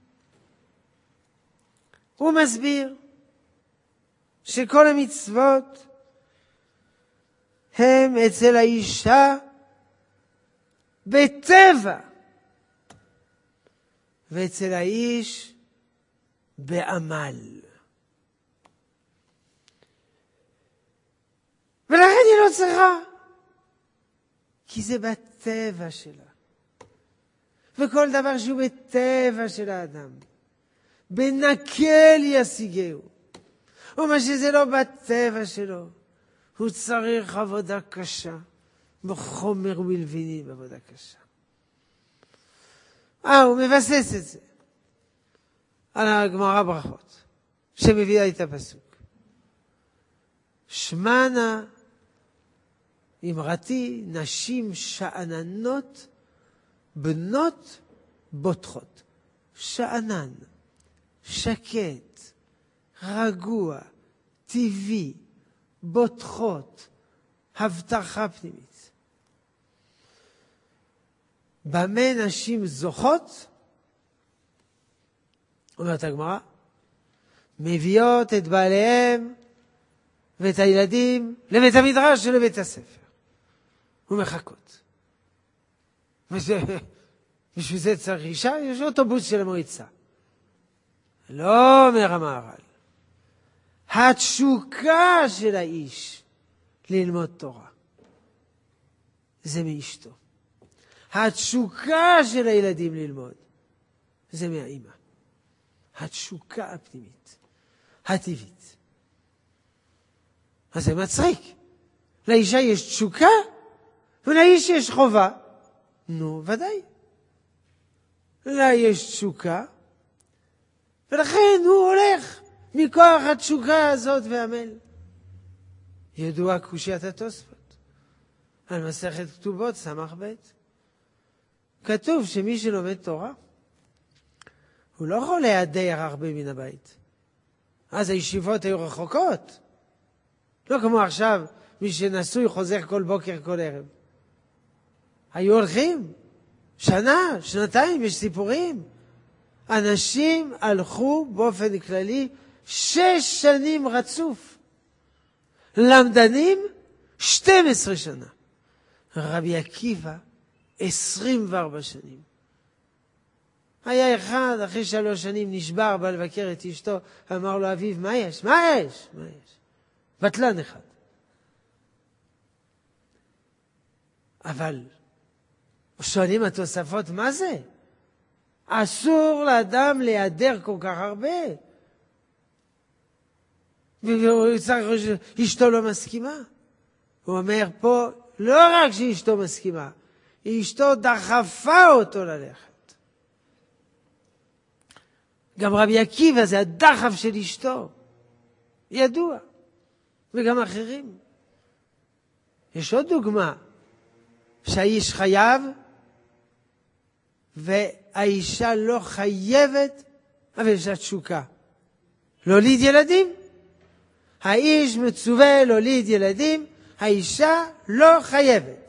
S1: הוא מסביר שכל המצוות הם אצל האישה בטבע, ואצל האיש בעמל. ולכן היא לא צריכה, כי זה בטבע שלה. וכל דבר שהוא בטבע של האדם, בנקל ישיגהו. ומה שזה לא בטבע שלו, הוא צריך עבודה קשה, בחומר מלביני בעבודה קשה. אה, הוא מבסס את זה על הגמרא ברכות, שמביאה את הפסוק. שמנה אמרתי, נשים שאננות, בנות בוטחות. שאנן, שקט, רגוע, טבעי, בוטחות, הבטחה פנימית. במה נשים זוכות? אומרת הגמרא, מביאות את בעליהם ואת הילדים לבית המדרש ולבית הספר. ומחכות. בשביל זה צריך אישה, יש אוטובוס של המועצה. לא אומר המהר"ל. התשוקה של האיש ללמוד תורה, זה מאשתו. התשוקה של הילדים ללמוד, זה מהאמא. התשוקה הפנימית, הטבעית. אז זה מצחיק. לאישה יש תשוקה, ולאיש יש חובה. נו, ודאי. לה יש תשוקה, ולכן הוא הולך מכוח התשוקה הזאת ועמל. ידוע קושיית התוספות על מסכת כתובות סמך ב'. כתוב שמי שלומד תורה, הוא לא יכול להיעדר הרבה מן הבית. אז הישיבות היו רחוקות. לא כמו עכשיו, מי שנשוי חוזר כל בוקר, כל ערב. היו הולכים שנה, שנתיים, יש סיפורים. אנשים הלכו באופן כללי שש שנים רצוף. למדנים שתים עשרה שנה. רבי עקיבא עשרים וארבע שנים. היה אחד, אחרי שלוש שנים נשבר, בא לבקר את אשתו, אמר לו אביו, מה יש? מה יש? מה יש? בטלן אחד. אבל שואלים התוספות, מה זה? אסור לאדם להיעדר כל כך הרבה. ואשתו לא מסכימה. הוא אומר פה, לא רק שאשתו מסכימה, אשתו דחפה אותו ללכת. גם רבי עקיבא זה הדחף של אשתו. ידוע. וגם אחרים. יש עוד דוגמה, שהאיש חייב, והאישה לא חייבת, אבל יש לה תשוקה. להוליד ילדים. האיש מצווה להוליד ילדים, האישה לא חייבת.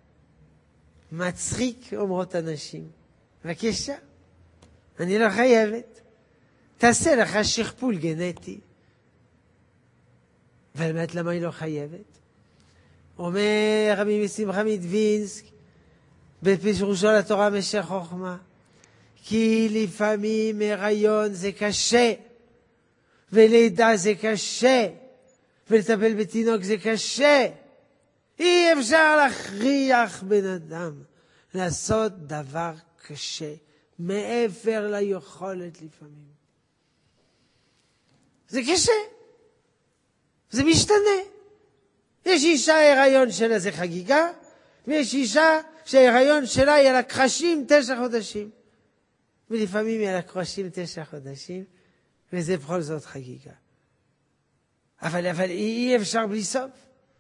S1: מצחיק, אומרות אנשים. בבקשה, אני לא חייבת. תעשה לך שכפול גנטי. ובאמת למה היא לא חייבת? אומר רבי משמחה מדווינסק, בפירושו לתורה משך חוכמה, כי לפעמים הריון זה קשה, ולידה זה קשה, ולטפל בתינוק זה קשה. אי אפשר להכריח בן אדם לעשות דבר קשה, מעבר ליכולת לפעמים. זה קשה. זה משתנה. יש אישה ההיריון שלה זה חגיגה, ויש אישה שההיריון שלה יהיה לה קרשים תשע חודשים. ולפעמים יהיה לה קרשים תשע חודשים, וזה בכל זאת חגיגה. אבל, אבל אי אפשר בלי סוף.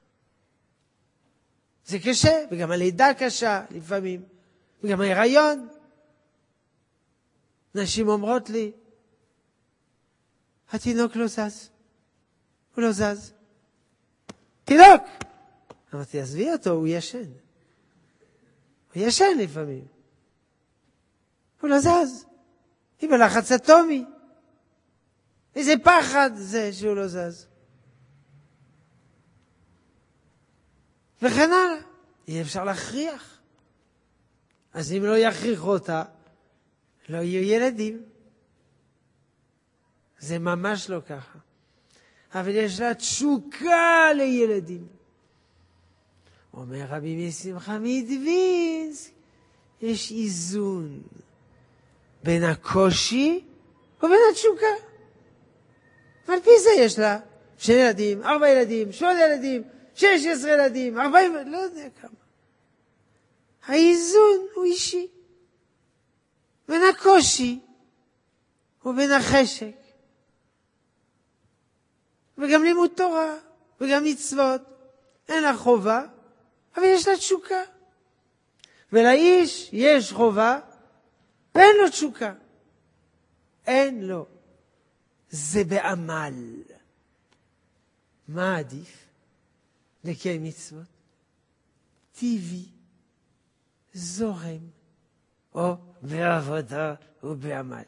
S1: זה קשה, וגם הלידה קשה לפעמים, וגם ההיריון. נשים אומרות לי, התינוק לא זז. הוא לא זז. תינוק! אמרתי, עזבי אותו, הוא ישן. הוא ישן לפעמים. הוא לא זז. היא בלחץ אטומי. איזה פחד זה שהוא לא זז. וכן הלאה. אי אפשר להכריח. אז אם לא יכריחו אותה, לא יהיו ילדים. זה ממש לא ככה. אבל יש לה תשוקה לילדים. אומר רבי משמחה מדווינסק, יש איזון בין הקושי ובין התשוקה. ועל פי זה יש לה שני ילדים, ארבע ילדים, שמונה ילדים, שש עשרה ילדים, ארבעים, לא יודע כמה. האיזון הוא אישי. בין הקושי ובין החשק. וגם לימוד תורה, וגם מצוות. אין לה חובה, אבל יש לה תשוקה. ולאיש יש חובה, ואין לו תשוקה. אין לו. זה בעמל. מה עדיף? לקיים מצוות. טבעי, זורם, או בעבודה ובעמל.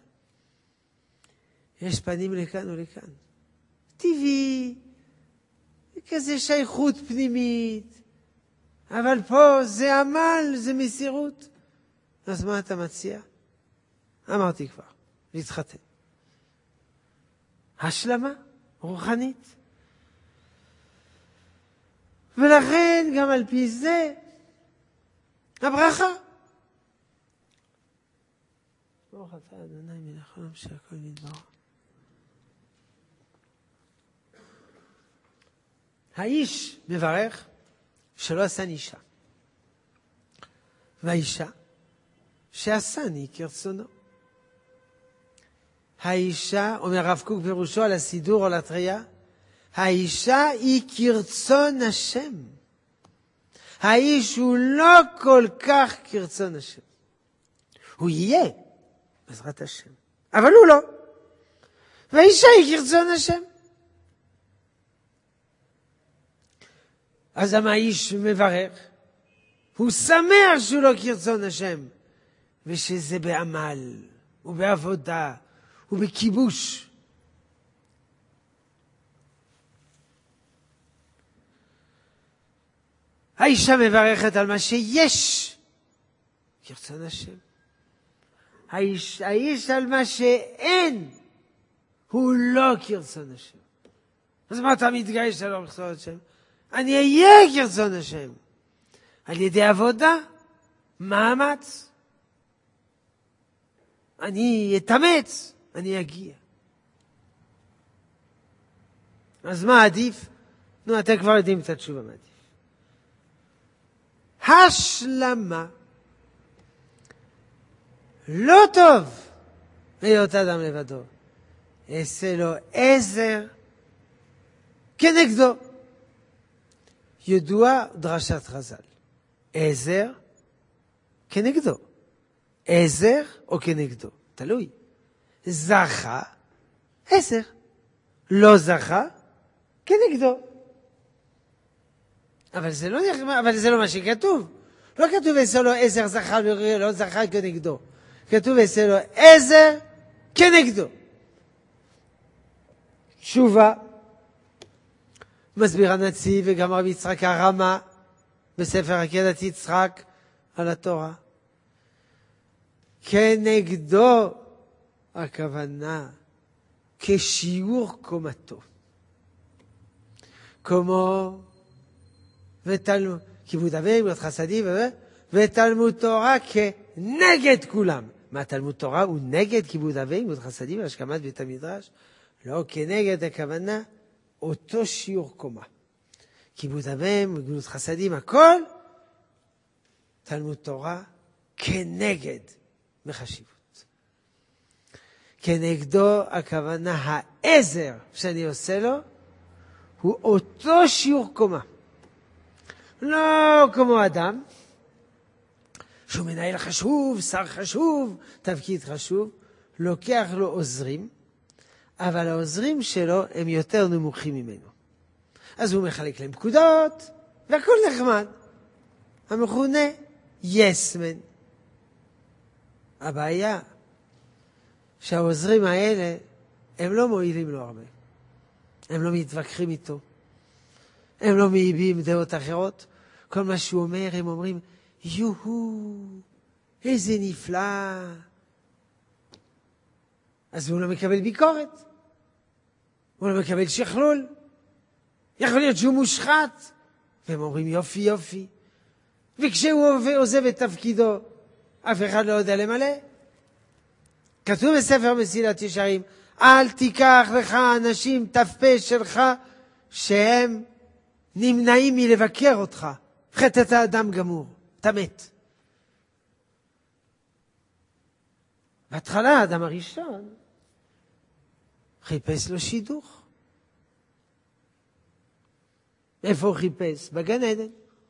S1: יש פנים לכאן ולכאן. טבעי, כזה שייכות פנימית, אבל פה זה עמל, זה מסירות. אז מה אתה מציע? אמרתי כבר, להתחתן. השלמה, רוחנית. ולכן גם על פי זה, הברכה. ברוך אתה אדוני מלך העולם שהכל נדבר. האיש מברך שלא עשני אישה. והאישה שעשני כרצונו. האישה, אומר רב קוק פירושו על הסידור או לתריה, האישה היא כרצון השם. האיש הוא לא כל כך כרצון השם. הוא יהיה בעזרת השם, אבל הוא לא. והאישה היא כרצון השם. אז למה האיש מברך? הוא שמח שהוא לא כרצון השם, ושזה בעמל, ובעבודה, ובכיבוש. האישה מברכת על מה שיש, כרצון השם. האיש, האיש על מה שאין, הוא לא כרצון השם. אז מה אתה מתגאה שלא כרצון השם? אני אהיה כרצון השם. על ידי עבודה, מאמץ. אני אתאמץ, אני אגיע. אז מה עדיף? נו, אתם כבר יודעים את התשובה מה עדיף. השלמה. לא טוב להיות אדם לבדו. אעשה לו עזר כנגדו. ידוע דרשת חז"ל. עזר כנגדו. עזר או כנגדו. תלוי. זכה, עזר. לא זכה, כנגדו. אבל זה לא, אבל זה לא מה שכתוב. לא כתוב אעשה לו עזר זכה, לא זכה כנגדו. כתוב אעשה לו עזר כנגדו. תשובה. מסביר הנציב וגם רבי יצחק הרמה בספר עקדת יצחק על התורה. כנגדו הכוונה כשיעור קומתו. כמו ותלמוד, כיבוד אב ואם, גמילות חסדים ותלמוד תורה כנגד כולם. מה תלמוד תורה הוא נגד כיבוד אב ואם, גמילות חסדים והשכמת בית המדרש? לא, כנגד הכוונה אותו שיעור קומה. כיבוד אב ואם, גמילות חסדים, הכל תלמוד תורה כנגד מחשיבות. כנגדו הכוונה העזר שאני עושה לו הוא אותו שיעור קומה. לא כמו אדם שהוא מנהל חשוב, שר חשוב, תפקיד חשוב, לוקח לו עוזרים, אבל העוזרים שלו הם יותר נמוכים ממנו. אז הוא מחלק להם פקודות, והכל נחמד. המכונה יסמן. הבעיה שהעוזרים האלה הם לא מועילים לו הרבה. הם לא מתווכחים איתו. הם לא מייבים דעות אחרות. כל מה שהוא אומר, הם אומרים, יוהו, איזה נפלא. אז הוא לא מקבל ביקורת. הוא לא מקבל שכלול. יכול להיות שהוא מושחת. והם אומרים, יופי, יופי. וכשהוא עוזב את תפקידו, אף אחד לא יודע למלא. כתוב בספר מסילת ישרים, אל תיקח לך אנשים ת"פ שלך שהם נמנעים מלבקר אותך. חטא אתה אדם גמור, אתה מת. בהתחלה האדם הראשון חיפש לו שידוך. איפה הוא חיפש? בגן עדן.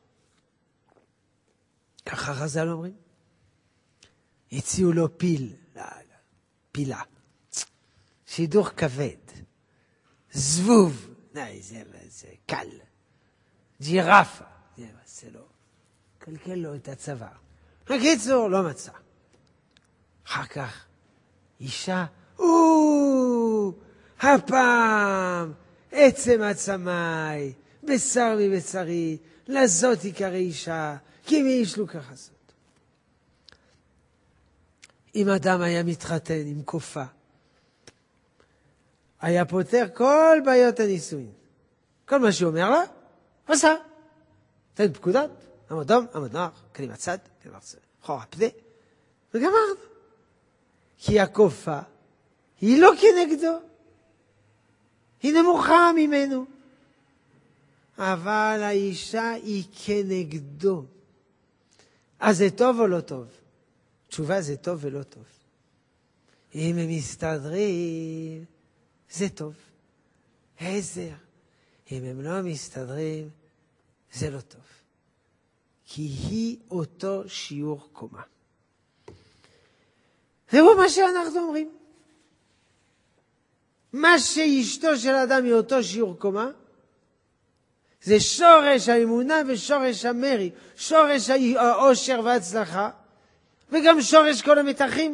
S1: ככה חז"ל אומרים. הציעו לו פיל, לא, לא, פילה. שידוך כבד. זבוב. ני, זה, זה קל. ג'ירפה. זה, זה לא. קלקל לו את הצוואר. בקיצור, לא מצא. אחר כך, אישה, או, הפעם, עצם עצמי, בשר מבשרי, לזאת יקרא אישה, כי מי ישלו ככה זאת. אם אדם היה מתחתן עם קופה, היה פותר כל בעיות הנישואין. כל מה שהוא אומר לה, עושה. תן פקודות, עמוד דום, עמוד נוח, קדימה צד, קדימה צד, אחורה פנה, וגמרנו. כי הקופה היא לא כנגדו, היא נמוכה ממנו. אבל האישה היא כנגדו. אז זה טוב או לא טוב? תשובה זה טוב ולא טוב. אם הם מסתדרים, זה טוב. עזר. אם הם לא מסתדרים, זה לא טוב. כי היא אותו שיעור קומה. זהו מה שאנחנו אומרים. מה שאשתו של אדם היא אותו שיעור קומה, זה שורש האמונה ושורש המרי, שורש העושר וההצלחה, וגם שורש כל המתחים.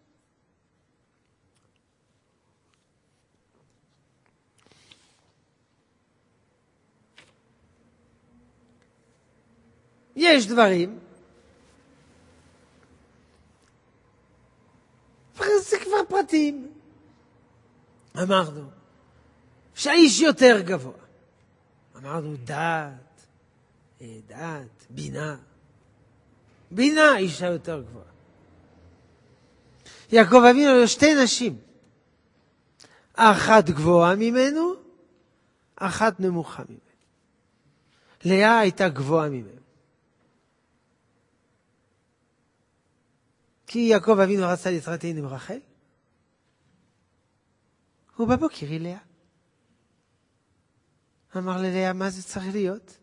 S1: יש דברים, זה כבר פרטים. אמרנו שהאיש יותר גבוה. אמרנו דעת, דעת, בינה. בינה האישה יותר גבוהה. יעקב אבינו היו שתי נשים. אחת גבוהה ממנו, אחת נמוכה ממנו. לאה הייתה גבוהה ממנו. כי יעקב אבינו רצה להתחתן עם רחל. ובבוקר היא לאה. אמר ללאה, מה זה צריך להיות?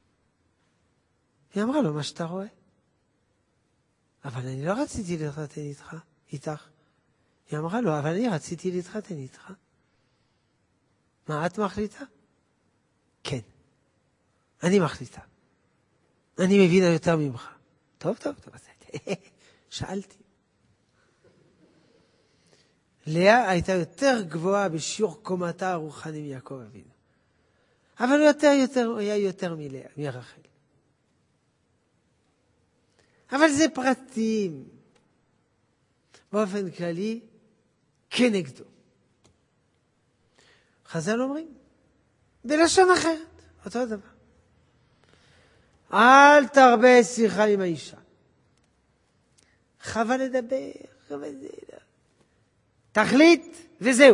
S1: היא אמרה לו, מה שאתה רואה. אבל אני לא רציתי להתחתן איתך, איתך. היא אמרה לו, אבל אני רציתי להתחתן איתך. מה, את מחליטה? כן. אני מחליטה. אני מבינה יותר ממך. טוב, טוב, טוב. שאלתי. לאה הייתה יותר גבוהה בשיעור קומתה הרוחני מיעקב אבינו. אבל הוא יותר, יותר, הוא היה יותר מלאה, מרחל. אבל זה פרטים. באופן כללי, כנגדו. חז"ל אומרים, בלשון אחרת, אותו דבר. אל תרבה שיחה עם האישה. חבל לדבר, חבל לדבר. תחליט וזהו.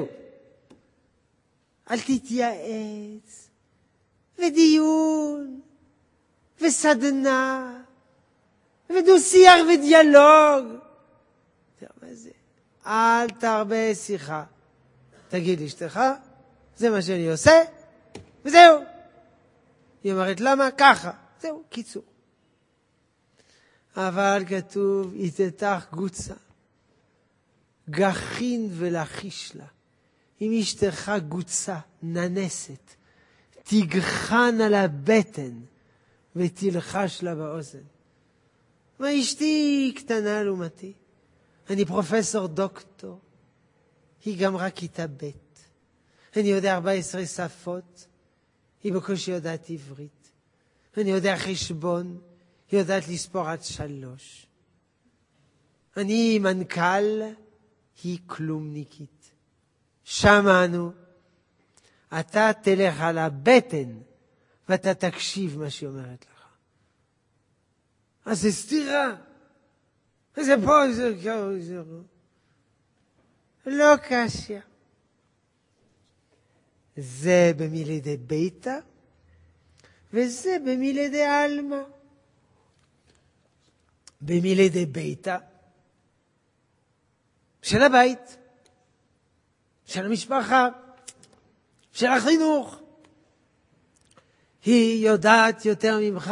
S1: אל תתייעץ. ודיון. וסדנה. ודו שיח ודיאלוג. מה זה? אל תרבה שיחה. תגיד לאשתך, זה מה שאני עושה, וזהו. היא אומרת, למה? ככה. זהו, קיצור. אבל כתוב, יתתך גוצה, גחין ולחיש לה. אם אשתך גוצה, ננסת, תגחן על הבטן, ותלחש לה באוזן. מה אשתי קטנה לעומתי? אני פרופסור דוקטור. היא גם רק כיתה ב'. אני יודע ארבע עשרה שפות. היא בקושי יודעת עברית. אני יודע חשבון. היא יודעת לספור עד שלוש. אני מנכ"ל. היא כלומניקית. שמענו. אתה תלך על הבטן ואתה תקשיב מה שהיא אומרת לך. אז זה סתירה. זה פה, זה פה, זה פה. לא קשיה. זה במילי ביתה, וזה במילי אלמה. במילי ביתה, של הבית, של המשפחה, של החינוך. היא יודעת יותר ממך.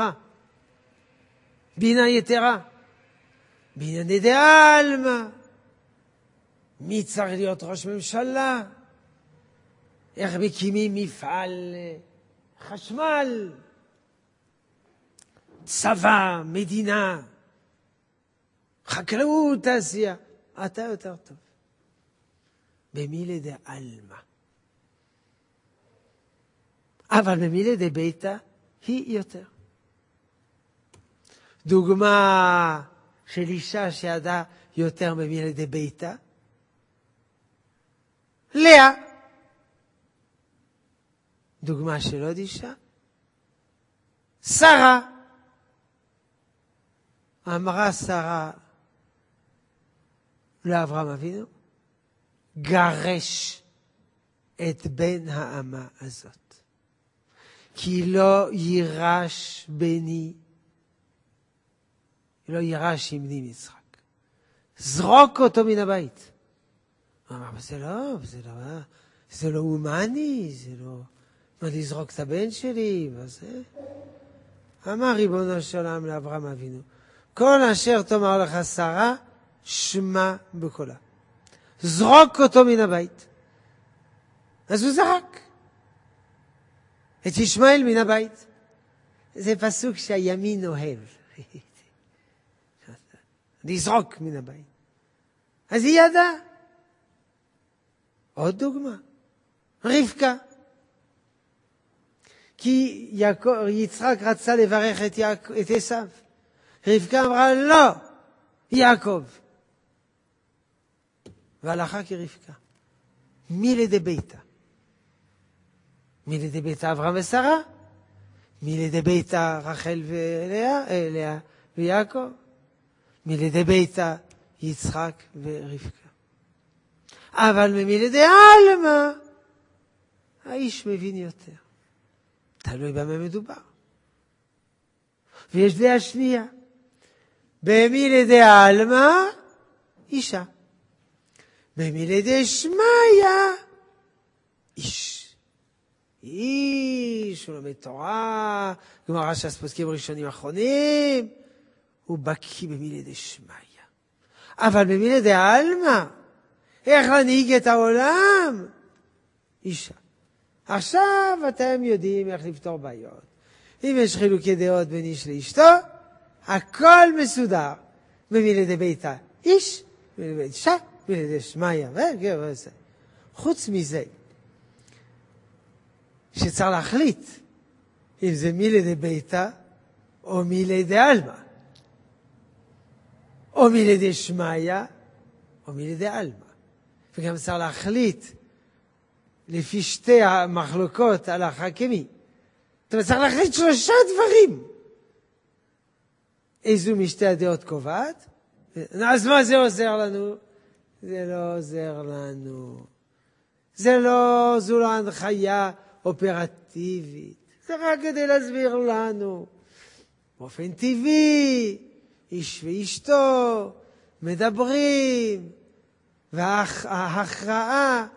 S1: בינה יתרה. בינה דאלמה. מי צריך להיות ראש ממשלה? איך מקימים מפעל חשמל? צבא, מדינה, חקלאות, תעשייה. אתה יותר טוב. במילי דאלמה. אבל במילי דביתה היא יותר. דוגמה של אישה שידעה יותר במילי דביתה. לאה. דוגמה של עוד אישה. שרה. אמרה שרה לאברהם אבינו, גרש את בן האמה הזאת. כי לא יירש בני, לא יירש אמני מצחק. זרוק אותו מן הבית. הוא אמר, זה לא, זה לא, זה לא הומני, זה לא, מה לזרוק את הבן שלי, וזה. אמר ריבונו של עולם לאברהם אבינו, כל אשר תאמר לך שרה, שמע בקולה. זרוק אותו מן הבית. אז הוא זרק את ישמעאל מן הבית. זה פסוק שהימין אוהב. לזרוק מן הבית. אז היא ידעה. עוד דוגמה. רבקה. כי יעקב, יצחק רצה לברך את, יעק, את עשיו. רבקה אמרה לא, יעקב. והלכה כרבקה. מילי דביתה. מלידי ביתה אברהם ושרה, מלידי ביתה רחל ולאה, לאה ויעקב, מלידי ביתה יצחק ורבקה. אבל מלידי עלמא, האיש מבין יותר. תלוי במה מדובר. ויש דעה שנייה. במלידי עלמא, אישה. במלידי שמיה, איש. איש, הוא לומד תורה, גמרא ש"ס פוסקים ראשונים אחרונים, הוא בקיא במלידי שמיה. אבל במלידי עלמא, איך להנהיג את העולם? אישה. עכשיו אתם יודעים איך לפתור בעיות. אם יש חילוקי דעות בין איש לאשתו, הכל מסודר. במלידי ביתה איש, במלידי בית אישה, במלידי שמיה. חוץ מזה, שצריך להחליט אם זה מלידי ביתה או מלידי עלמא, או מלידי שמיה או מלידי עלמא. וגם צריך להחליט לפי שתי המחלוקות על החכמי. אתה צריך להחליט שלושה דברים. איזו משתי הדעות קובעת? אז מה זה עוזר לנו? זה לא עוזר לנו. זה לא, זו לא הנחיה אופרטיבית. זה רק כדי להסביר לנו. באופן טבעי, איש ואשתו מדברים, וההכרעה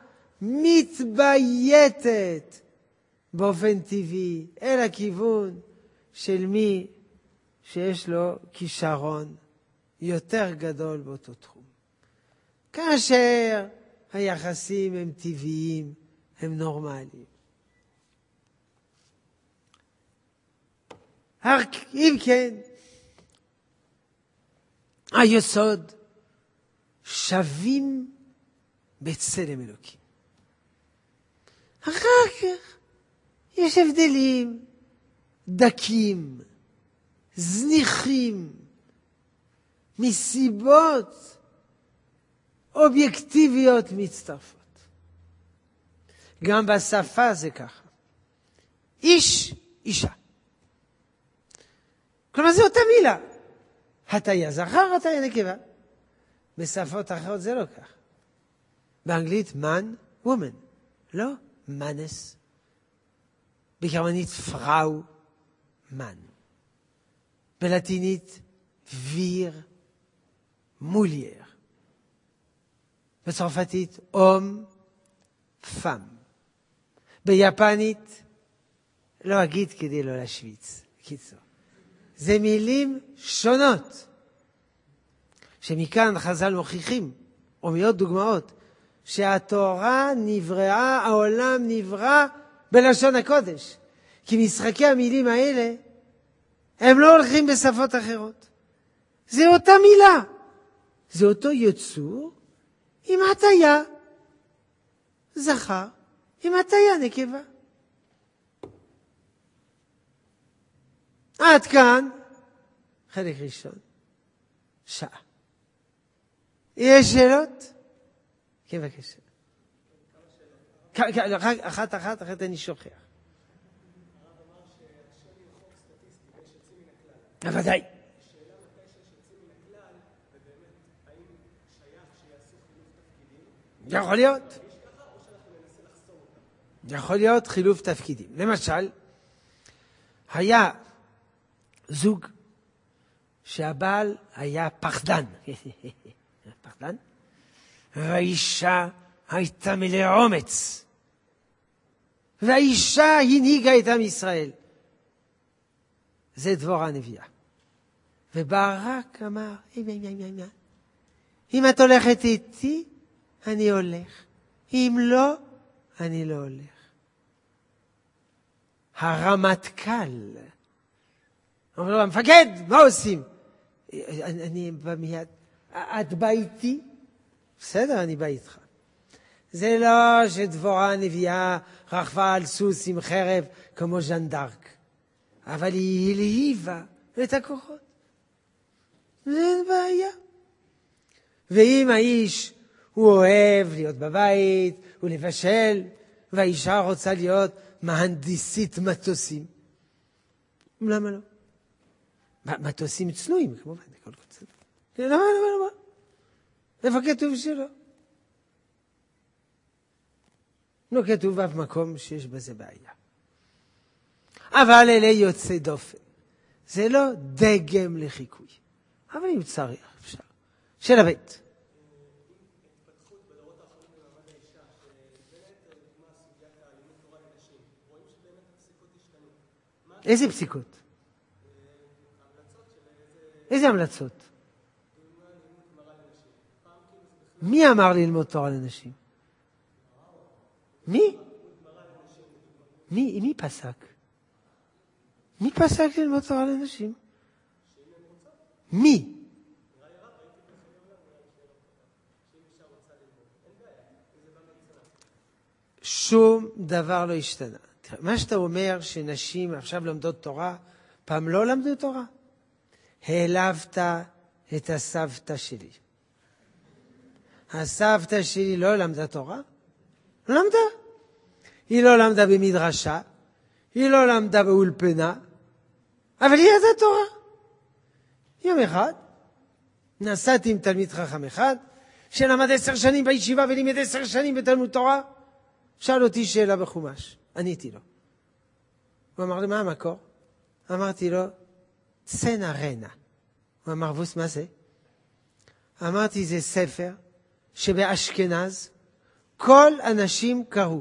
S1: מתבייתת באופן טבעי אל הכיוון של מי שיש לו כישרון יותר גדול באותו תחום. כאשר היחסים הם טבעיים, הם נורמליים. אם כן, היסוד שווים בצלם אלוקים. אחר כך יש הבדלים דקים, זניחים, מסיבות אובייקטיביות מצטרפות. גם בשפה זה ככה. איש, אישה. כלומר זה אותה מילה. הטיה זכר, הטיה נקבה. בשפות אחרות זה לא כך. באנגלית man, woman. לא manes. בגרמנית פראו, מן. בלטינית ויר, מולייר. בצרפתית אום, פם. ביפנית, לא אגיד כדי לא להשוויץ. קיצור. זה מילים שונות. שמכאן חז"ל מוכיחים, או מעוד דוגמאות, שהתורה נבראה, העולם נברא בלשון הקודש. כי משחקי המילים האלה, הם לא הולכים בשפות אחרות. זה אותה מילה. זה אותו יצור עם הטיה. זכר עם הטיה נקבה. עד כאן, חלק ראשון, שעה. יש שאלות? כן, בבקשה. אחת אחת, אחת אני שוכח. הרב
S2: אמר שהשם הוא חוק סטטיסטי, ויש יוצאים מן הכלל.
S1: בוודאי.
S2: השאלה מתי שיש יוצאים מן הכלל, ובאמת, האם שייך שיעשו חילוף תפקידים?
S1: יכול להיות.
S2: יש ככה, או שאנחנו ננסה לחסום אותם?
S1: יכול להיות חילוף תפקידים. למשל, היה זוג שהבעל היה פחדן. פחדן? והאישה הייתה מלאה אומץ. והאישה הנהיגה את עם ישראל. זה דבורה הנביאה. וברק אמר, אם את הולכת איתי, אני הולך. אם לא, אני לא הולך. הרמטכ"ל אומר לו, המפקד, מה עושים? אני בא מיד, את בא איתי? בסדר, אני בא איתך. זה לא שדבורה הנביאה רכבה על סוס עם חרב כמו ז'אן דארק, אבל היא הלהיבה את הכוחות. זה בעיה. ואם האיש הוא אוהב להיות בבית ולבשל, והאישה רוצה להיות מהנדיסית מטוסים. למה לא? מטוסים צנועים, כמובן, הכל קוצר. למה, למה, למה? איפה כתוב שלא? לא כתוב באף מקום שיש בזה בעיה. אבל אלה יוצא דופן. זה לא דגם לחיקוי. אבל אם צריך, אפשר. שאלה בית.
S2: התפתחות בדורות האחרונים במעמד האישה, שבין היתר דוגמה סוגיית הלימוד תורה לנשים. רואים שבאמת הפסיקות השתנו.
S1: איזה פסיקות?
S2: המלצות של איזה...
S1: איזה המלצות? מי אמר ללמוד תורה לנשים? מי? מי, מי פסק? מי פסק ללמוד תורה לנשים? מי? שום דבר לא השתנה. מה שאתה אומר שנשים עכשיו לומדות תורה, פעם לא למדו תורה? העלבת את הסבתא שלי. הסבתא שלי לא למדה תורה? לא למדה. היא לא למדה במדרשה, היא לא למדה באולפנה, אבל היא ידעה תורה. יום אחד נסעתי עם תלמיד חכם אחד, שלמד עשר שנים בישיבה ולימד עשר שנים בתלמוד תורה, שאל אותי שאלה בחומש, עניתי לו. הוא אמר לי, מה המקור? אמרתי לו, צנע רנה. הוא אמר, ווס, מה זה? אמרתי, זה ספר שבאשכנז כל אנשים קראו.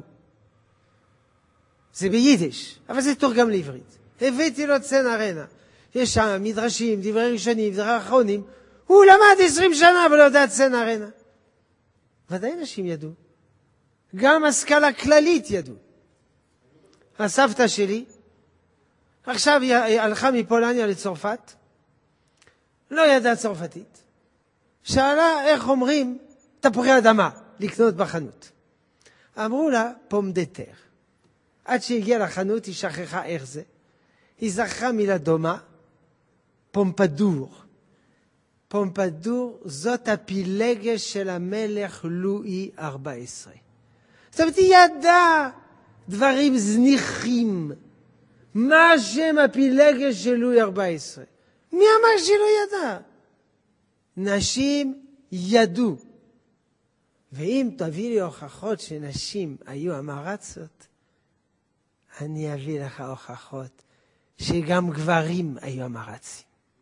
S1: זה ביידיש, אבל זה תורגם לעברית. הבאתי לו צנע רנה. יש שם מדרשים, דברי ראשונים, דברי אחרונים. הוא למד עשרים שנה ולא יודע צנע רנה. ודאי אנשים ידעו. גם השכלה כללית ידעו. הסבתא שלי, עכשיו היא הלכה מפולניה לצרפת, לא ידעה צרפתית. שאלה איך אומרים תפוחי אדמה לקנות בחנות. אמרו לה פומדטר. עד שהגיעה לחנות היא שכחה איך זה. היא זכרה מילה דומה, פומפדור. פומפדור זאת הפילגש של המלך לואי ארבע עשרה. זאת אומרת, היא ידעה דברים זניחים. מה שם הפילגש של לואי ארבע עשרה? מי אמר שהיא לא ידעה? נשים ידעו. ואם תביא לי הוכחות שנשים היו המרצות, אני אביא לך הוכחות שגם גברים היו המרצים.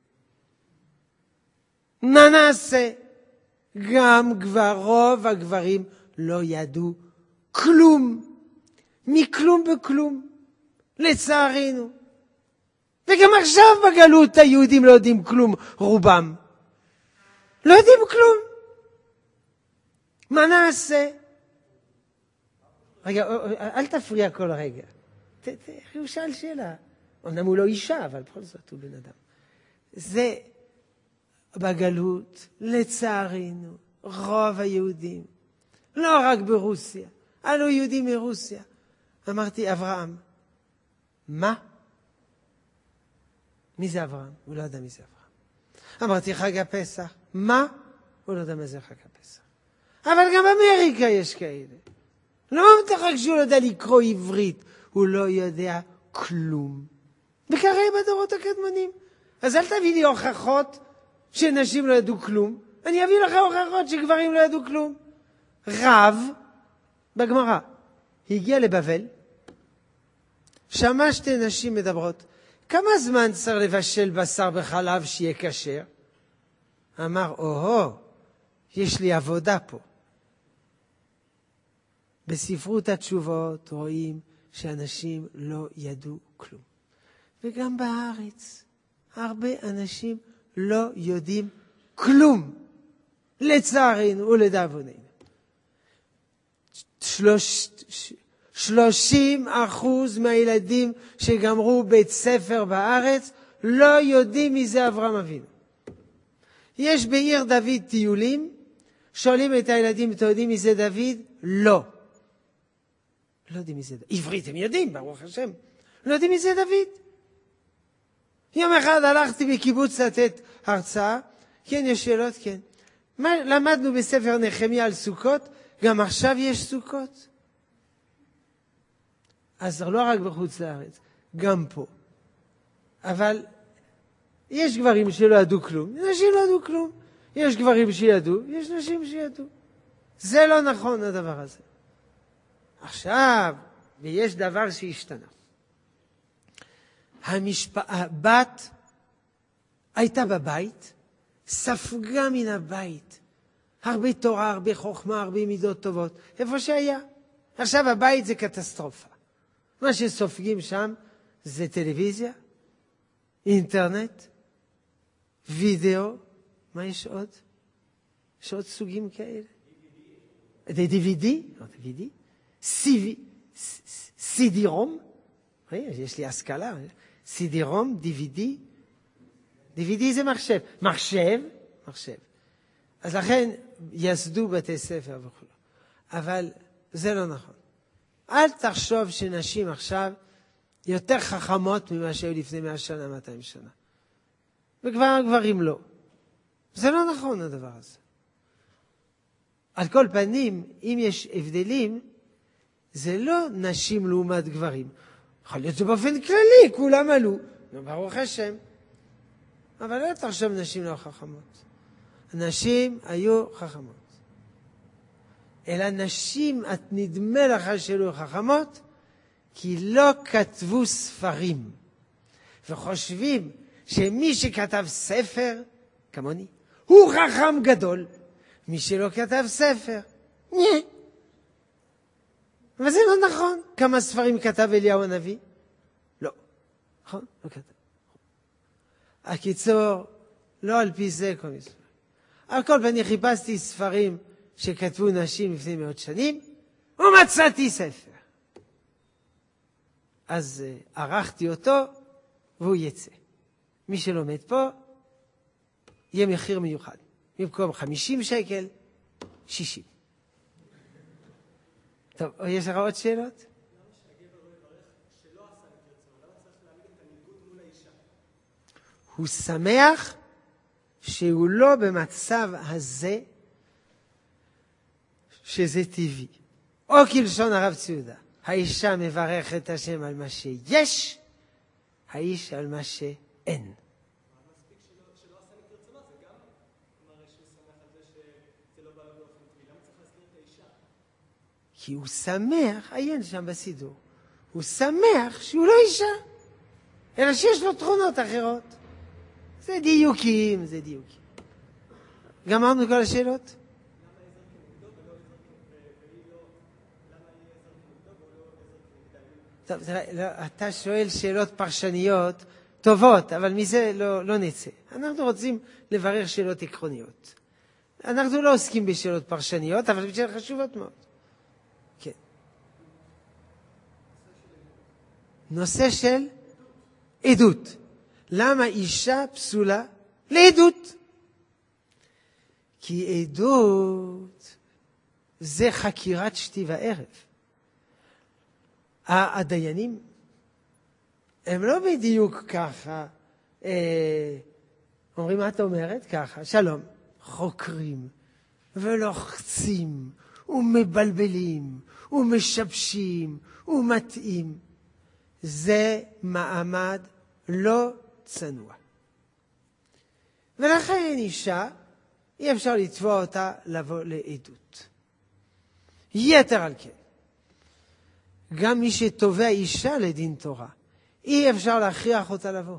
S1: מה נעשה? גם כבר רוב הגברים לא ידעו כלום, מכלום בכלום, לצערנו. וגם עכשיו בגלות היהודים לא יודעים כלום, רובם. לא יודעים כלום. מה נעשה? רגע, אל תפריע כל רגע. הוא שאל שאלה. אמנם הוא לא אישה, אבל בכל זאת הוא בן אדם. זה בגלות, לצערנו, רוב היהודים, לא רק ברוסיה, אלו יהודים מרוסיה. אמרתי, אברהם, מה? מי זה אברהם? הוא לא יודע מי זה אברהם. אמרתי, חג הפסח, מה? הוא לא יודע מה זה חג הפסח. אבל גם באמריקה יש כאלה. לא ממתח רק שהוא לא יודע לקרוא עברית, הוא לא יודע כלום. וקרה בדורות הקדמונים. אז אל תביא לי הוכחות שנשים לא ידעו כלום. אני אביא לך הוכחות שגברים לא ידעו כלום. רב, בגמרא, הגיע לבבל, שמע שתי נשים מדברות, כמה זמן צריך לבשל בשר בחלב שיהיה כשר? אמר, או-הו, יש לי עבודה פה. בספרות התשובות רואים שאנשים לא ידעו כלום. וגם בארץ, הרבה אנשים לא יודעים כלום, לצערנו ולדאבוננו. שלוש, שלושים אחוז מהילדים שגמרו בית ספר בארץ לא יודעים מי זה אברהם אבינו. יש בעיר דוד טיולים, שואלים את הילדים, אתם יודעים מי זה דוד? לא. לא יודעים מי זה דוד. עברית הם יודעים, ברוך השם. לא יודעים מי זה דוד. יום אחד הלכתי בקיבוץ לתת הרצאה, כן, יש שאלות, כן. מה, למדנו בספר נחמיה על סוכות, גם עכשיו יש סוכות. אז לא רק בחוץ לארץ, גם פה. אבל יש גברים שלא ידעו כלום, נשים לא ידעו כלום. יש גברים שידעו, יש נשים שידעו. זה לא נכון הדבר הזה. עכשיו, ויש דבר שהשתנה. המשפ... הבת הייתה בבית, ספגה מן הבית. הרבה תורה, הרבה חוכמה, הרבה מידות טובות. איפה שהיה. עכשיו הבית זה קטסטרופה. מה שסופגים שם זה טלוויזיה, אינטרנט, וידאו. מה יש עוד? יש עוד סוגים כאלה? די די וי די? לא די וי די. סי די רום. יש לי השכלה. סי די רום, די וי די. די וי די זה מחשב. מחשב, מחשב. אז לכן יסדו בתי ספר וכו'. אבל זה לא נכון. אל תחשוב שנשים עכשיו יותר חכמות ממה שהיו לפני מאה שנה, מאתיים שנה. וכבר גברים לא. זה לא נכון הדבר הזה. על כל פנים, אם יש הבדלים, זה לא נשים לעומת גברים. יכול להיות שבאופן כללי כולם עלו. ברוך השם. אבל לא תחשוב נשים לא חכמות. נשים היו חכמות. אלא נשים, את נדמה לך שלא חכמות, כי לא כתבו ספרים. וחושבים שמי שכתב ספר, כמוני, הוא חכם גדול. מי שלא כתב ספר, נה. אבל זה לא נכון. כמה ספרים כתב אליהו הנביא? לא. נכון? לא כתב. הקיצור, לא על פי זה כל מספר. על כל פנים חיפשתי ספרים שכתבו נשים לפני מאות שנים, ומצאתי ספר. אז uh, ערכתי אותו, והוא יצא. מי שלומד פה, יהיה מחיר מיוחד. במקום חמישים שקל, שישים. טוב, יש לך עוד שאלות?
S2: למה שהגבר לא יברך שלא עשה את רצונו? למה צריך להעמיד את הניגוד מול האישה?
S1: הוא שמח שהוא לא במצב הזה שזה טבעי. או כלשון הרב ציודה, האישה מברכת את השם על מה שיש, האיש על מה שאין.
S2: מספיק שלא עשה את רצונו, זה גם מראה שהוא שמח על זה שזה לא בא לו באופן טבעי. למה צריך להזכיר את האישה?
S1: כי הוא שמח, עיין שם בסידור, הוא שמח שהוא לא אישה, אלא שיש לו תכונות אחרות. זה דיוקים, זה דיוקים. גמרנו כל השאלות? טוב, אתה שואל שאלות פרשניות טובות, אבל מזה לא, לא נצא. אנחנו רוצים לברר שאלות עקרוניות. אנחנו לא עוסקים בשאלות פרשניות, אבל בשאלות חשובות מאוד. כן. נושא של עדות. למה אישה פסולה? לעדות. כי עדות זה חקירת שתי וערב. הדיינים הם לא בדיוק ככה, אה, אומרים מה את אומרת? ככה, שלום, חוקרים ולוחצים ומבלבלים ומשבשים ומתאים. זה מעמד לא צנוע. ולכן אישה, אי אפשר לתבוע אותה לבוא לעדות. יתר על כן. גם מי שתובע אישה לדין תורה, אי אפשר להכריח אותה לבוא.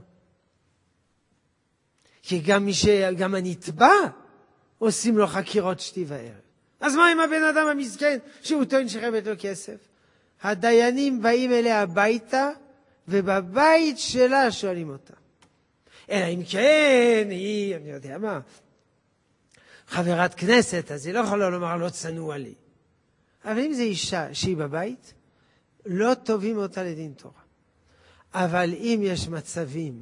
S1: כי גם מי ש... גם הנתבע עושים לו חקירות שתי וערב. אז מה עם הבן אדם המסכן שהוא טוען שחייבת לו כסף? הדיינים באים אליה הביתה, ובבית שלה שואלים אותה. אלא אם כן, היא, אני יודע מה, חברת כנסת, אז היא לא יכולה לומר לא צנוע לי. אבל אם זו אישה שהיא בבית, לא טובים אותה לדין תורה. אבל אם יש מצבים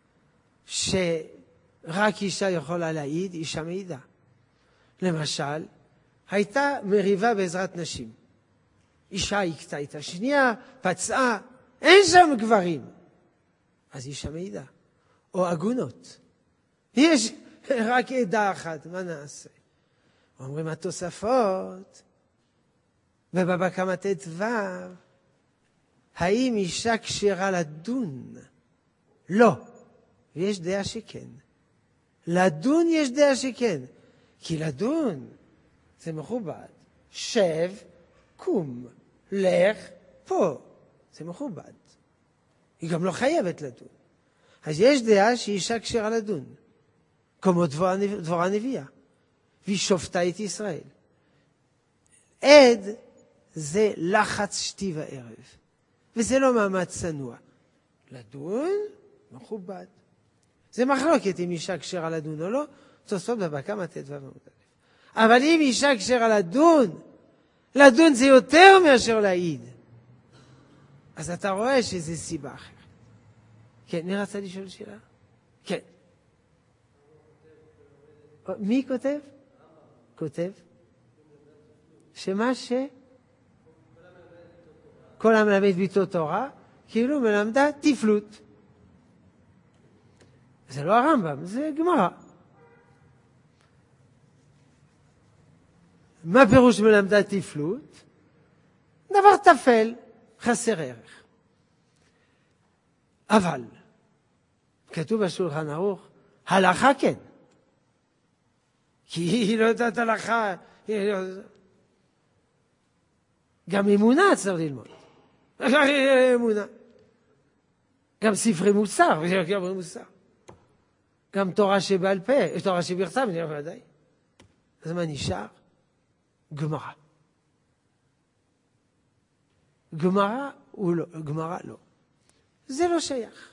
S1: שרק אישה יכולה להעיד, אישה מעידה. למשל, הייתה מריבה בעזרת נשים. אישה הכתה את השנייה, פצעה, אין שם גברים. אז אישה מעידה. או עגונות. יש רק עדה אחת, מה נעשה? אומרים התוספות, ובבא קמא ט"ו, האם אישה כשרה לדון? לא. ויש דעה שכן. לדון יש דעה שכן. כי לדון זה מכובד. שב, קום, לך, פה. זה מכובד. היא גם לא חייבת לדון. אז יש דעה שאישה כשרה לדון. כמו דבורה הנביאה. והיא שופטה את ישראל. עד זה לחץ שתי וערב. וזה לא מעמד צנוע. לדון, מכובד. זה מחלוקת אם אישה כשרה לדון או לא. תוספות בבא קמא ט' ועמוד א'. אבל אם אישה כשרה לדון, לדון זה יותר מאשר להעיד. אז אתה רואה שזה סיבה אחרת. כן, מי רצה לשאול שאלה? כן. מי כותב? כותב? שמה ש... כל המלמד ביתו תורה, כאילו מלמדה תפלות. זה לא הרמב"ם, זה גמרא. מה פירוש מלמדה תפלות? דבר תפל, חסר ערך. אבל, כתוב בשולחן ערוך, הלכה כן. כי היא לא יודעת הלכה. גם אמונה צריך ללמוד. אמונה. גם ספרי מוסר, גם מוסר. גם תורה שבעל פה, תורה שבכתב, ודאי. אז מה נשאר? גמרא. גמרא הוא לא, גמרא לא. זה לא שייך.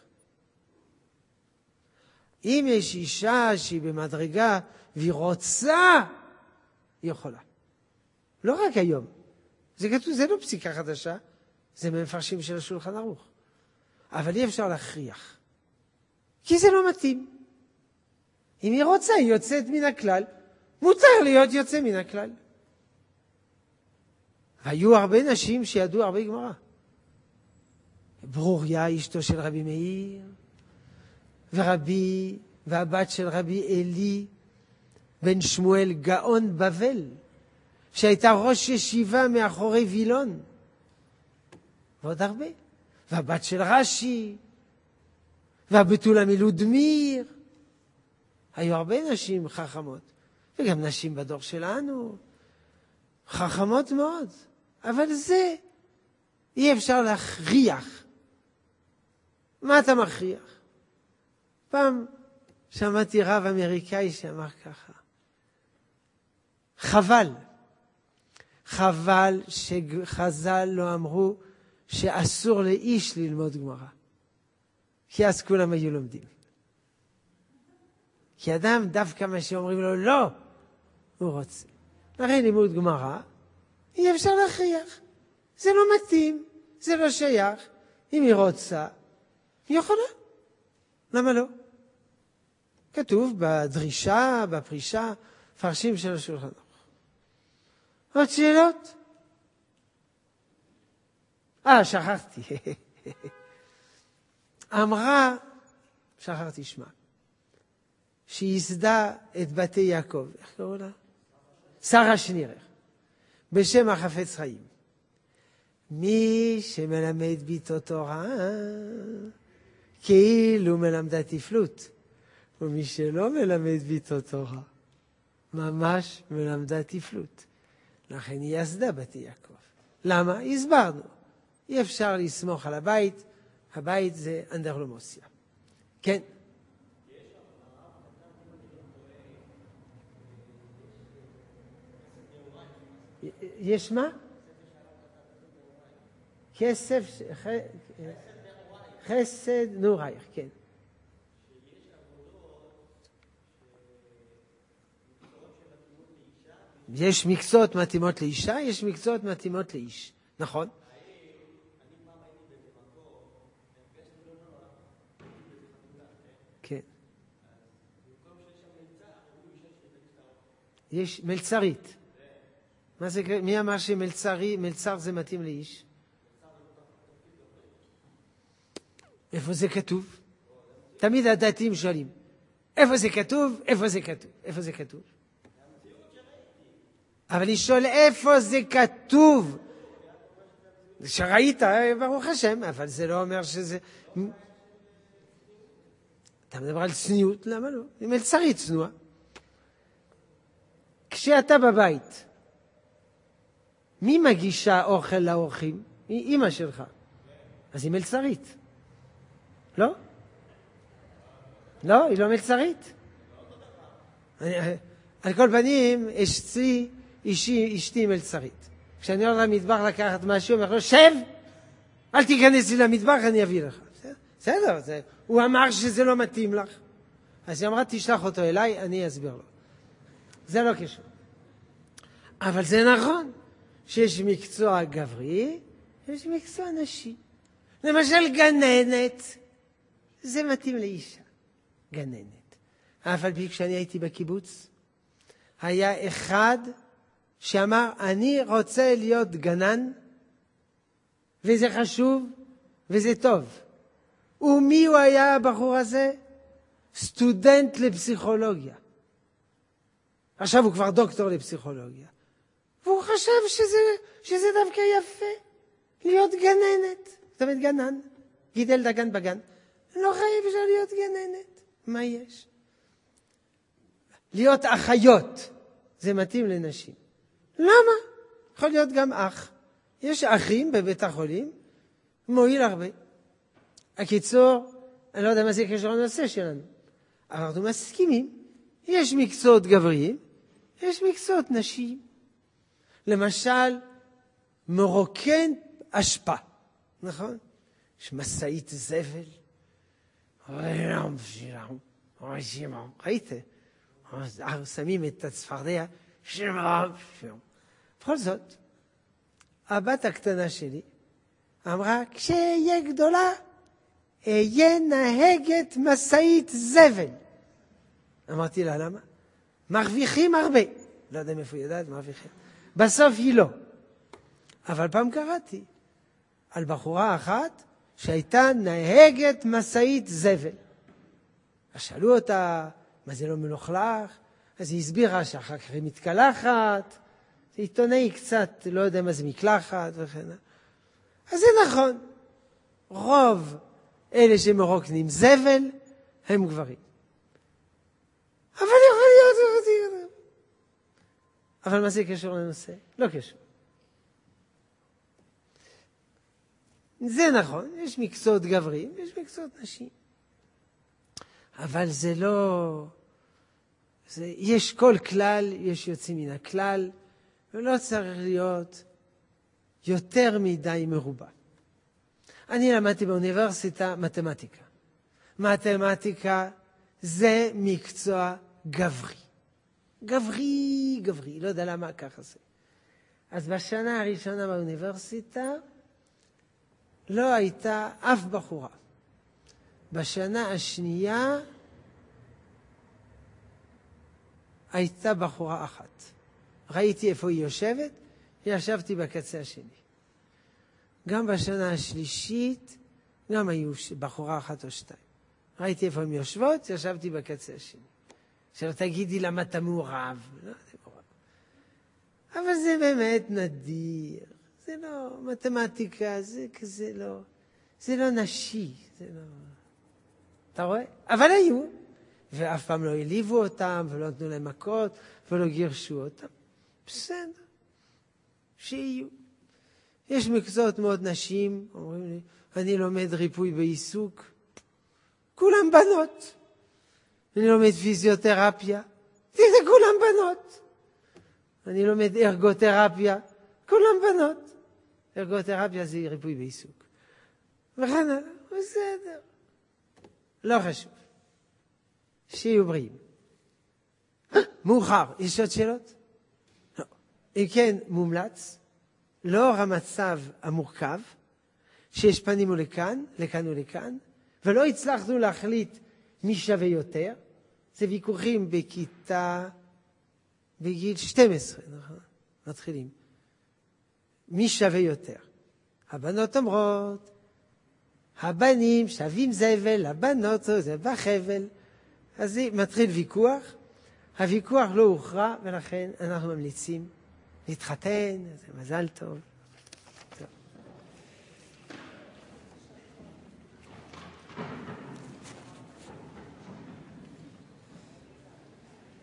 S1: אם יש אישה שהיא במדרגה והיא רוצה, היא יכולה. לא רק היום. זה כתוב, זה לא פסיקה חדשה, זה מפרשים של השולחן ערוך. אבל אי אפשר להכריח. כי זה לא מתאים. אם היא רוצה, היא יוצאת מן הכלל. מותר להיות יוצא מן הכלל. והיו הרבה נשים שידעו הרבה גמרא. ברוריה, אשתו של רבי מאיר, ורבי, והבת של רבי אלי, בן שמואל גאון בבל, שהייתה ראש ישיבה מאחורי וילון. ועוד הרבה. והבת של רש"י, והבתולה מלודמיר. היו הרבה נשים חכמות, וגם נשים בדור שלנו, חכמות מאוד. אבל זה אי אפשר להכריח. מה אתה מכריח? פעם שמעתי רב אמריקאי שאמר ככה, חבל, חבל שחז"ל לא אמרו שאסור לאיש ללמוד גמרא. כי אז כולם היו לומדים. כי אדם דווקא מה שאומרים לו לא, הוא רוצה. הרי לימוד גמרא, אי אפשר להכריח. זה לא מתאים, זה לא שייך. אם היא רוצה, היא יכולה. למה לא? כתוב בדרישה, בפרישה, פרשים של השולחן ערוך. עוד שאלות? אה, שכחתי. אמרה, שכחתי שמה, שיסדה את בתי יעקב. איך קראו לה? שרה שנירר. בשם החפץ חיים. מי שמלמד ביתו תורה, כאילו מלמדה תפלות. ומי שלא מלמד ביתו תורה, ממש מלמדה תפלות. לכן היא יסדה בתי יעקב. למה? הסברנו. אי אפשר לסמוך על הבית. הבית זה אנדרלומוסיה. כן? יש מה? כסף, חסד נורייך, כן. יש מקצועות מתאימות לאישה, יש מקצועות מתאימות לאיש. נכון? כן. יש מלצרית. מה זה, מי אמר שמלצרי, מלצר זה מתאים לאיש? איפה זה כתוב? תמיד הדתיים שואלים, איפה זה כתוב? איפה זה כתוב? איפה זה כתוב? אבל אני שואל, איפה זה כתוב? שראית, ברוך השם, אבל זה לא אומר שזה... אתה מדבר על צניעות, למה לא? היא מלצרית צנועה. כשאתה בבית, מי מגישה אוכל לאורחים? היא אימא שלך. אז היא מלצרית. לא? לא, היא לא מלצרית. על כל פנים, אשתי, אשתי מלצרית. כשאני הולך למטבח לקחת משהו, אני אומר לו, שב! אל תיכנס לי למטבח, אני אביא לך. בסדר, זה, הוא אמר שזה לא מתאים לך. אז היא אמרה, תשלח אותו אליי, אני אסביר לו. זה לא קשור. אבל זה נכון, שיש מקצוע גברי, יש מקצוע נשי. למשל גננת, זה מתאים לאישה, גננת. אבל כשאני הייתי בקיבוץ, היה אחד שאמר, אני רוצה להיות גנן, וזה חשוב, וזה טוב. ומי הוא היה הבחור הזה? סטודנט לפסיכולוגיה. עכשיו הוא כבר דוקטור לפסיכולוגיה. והוא חשב שזה, שזה דווקא יפה, להיות גננת. זאת אומרת גנן, גידל דגן בגן. לא חייב אפשר להיות גננת. מה יש? להיות אחיות, זה מתאים לנשים. למה? יכול להיות גם אח. יש אחים בבית החולים, מועיל הרבה. הקיצור, אני לא יודע מה זה קשור לנושא שלנו. אנחנו מסכימים. יש מקצועות גבריים, יש מקצועות נשיים. למשל, מרוקן אשפה. נכון? יש מסעית זבל. ראיתם? שמים את הצפרדע. בכל זאת, הבת הקטנה שלי אמרה, כשאהיה גדולה, אהיה נהגת מסעית זבל. אמרתי לה, למה? מרוויחים הרבה. לא יודע מאיפה יודעת, מרוויחים. בסוף היא לא. אבל פעם קראתי על בחורה אחת שהייתה נהגת מסעית זבל. אז שאלו אותה, מה זה לא מלוכלך? אז היא הסבירה שאחר כך היא מתקלחת. זה עיתונאי קצת, לא יודע מה זה מקלחת וכן. אז זה נכון. רוב אלה שמרוקנים זבל הם גברים. אבל יכול להיות, יכול להיות. אבל מה זה קשור לנושא? לא קשור. זה נכון, יש מקצועות גבריים, יש מקצועות נשים. אבל זה לא... זה, יש כל כלל, יש יוצאים מן הכלל, ולא צריך להיות יותר מדי מרובה. אני למדתי באוניברסיטה מתמטיקה. מתמטיקה זה מקצוע גברי. גברי, גברי, לא יודע למה ככה זה. אז בשנה הראשונה באוניברסיטה לא הייתה אף בחורה. בשנה השנייה הייתה בחורה אחת. ראיתי איפה היא יושבת, ישבתי בקצה השני. גם בשנה השלישית, גם היו בחורה אחת או שתיים. ראיתי איפה הן יושבות, ישבתי בקצה השני. עכשיו תגידי למה אתה מעורב. לא, זה מעורב. אבל זה באמת נדיר. זה לא מתמטיקה, זה כזה לא... זה לא נשי, זה לא... אתה רואה? אבל היו. ואף פעם לא העליבו אותם, ולא נתנו להם מכות, ולא גירשו אותם. בסדר. שיהיו. יש מקצועות מאוד נשים, אומרים לי, אני לומד ריפוי בעיסוק. כולם בנות. אני לומד פיזיותרפיה. זה כולם בנות. אני לומד ארגותרפיה. כולם בנות. ארגותרפיה זה ריפוי בעיסוק. וכן הלאה, בסדר. לא חשוב. שיהיו בריאים. מאוחר. יש עוד שאלות? לא. אם כן, מומלץ, לאור המצב המורכב, שיש פנים ולכאן, לכאן ולכאן, ולא הצלחנו להחליט מי שווה יותר, זה ויכוחים בכיתה, בגיל שתים עשרה, נכון? מתחילים. מי שווה יותר? הבנות אומרות, הבנים שווים זבל, הבנות זה בחבל. אז זה מתחיל ויכוח, הוויכוח לא הוכרע, ולכן אנחנו ממליצים להתחתן, זה מזל טוב.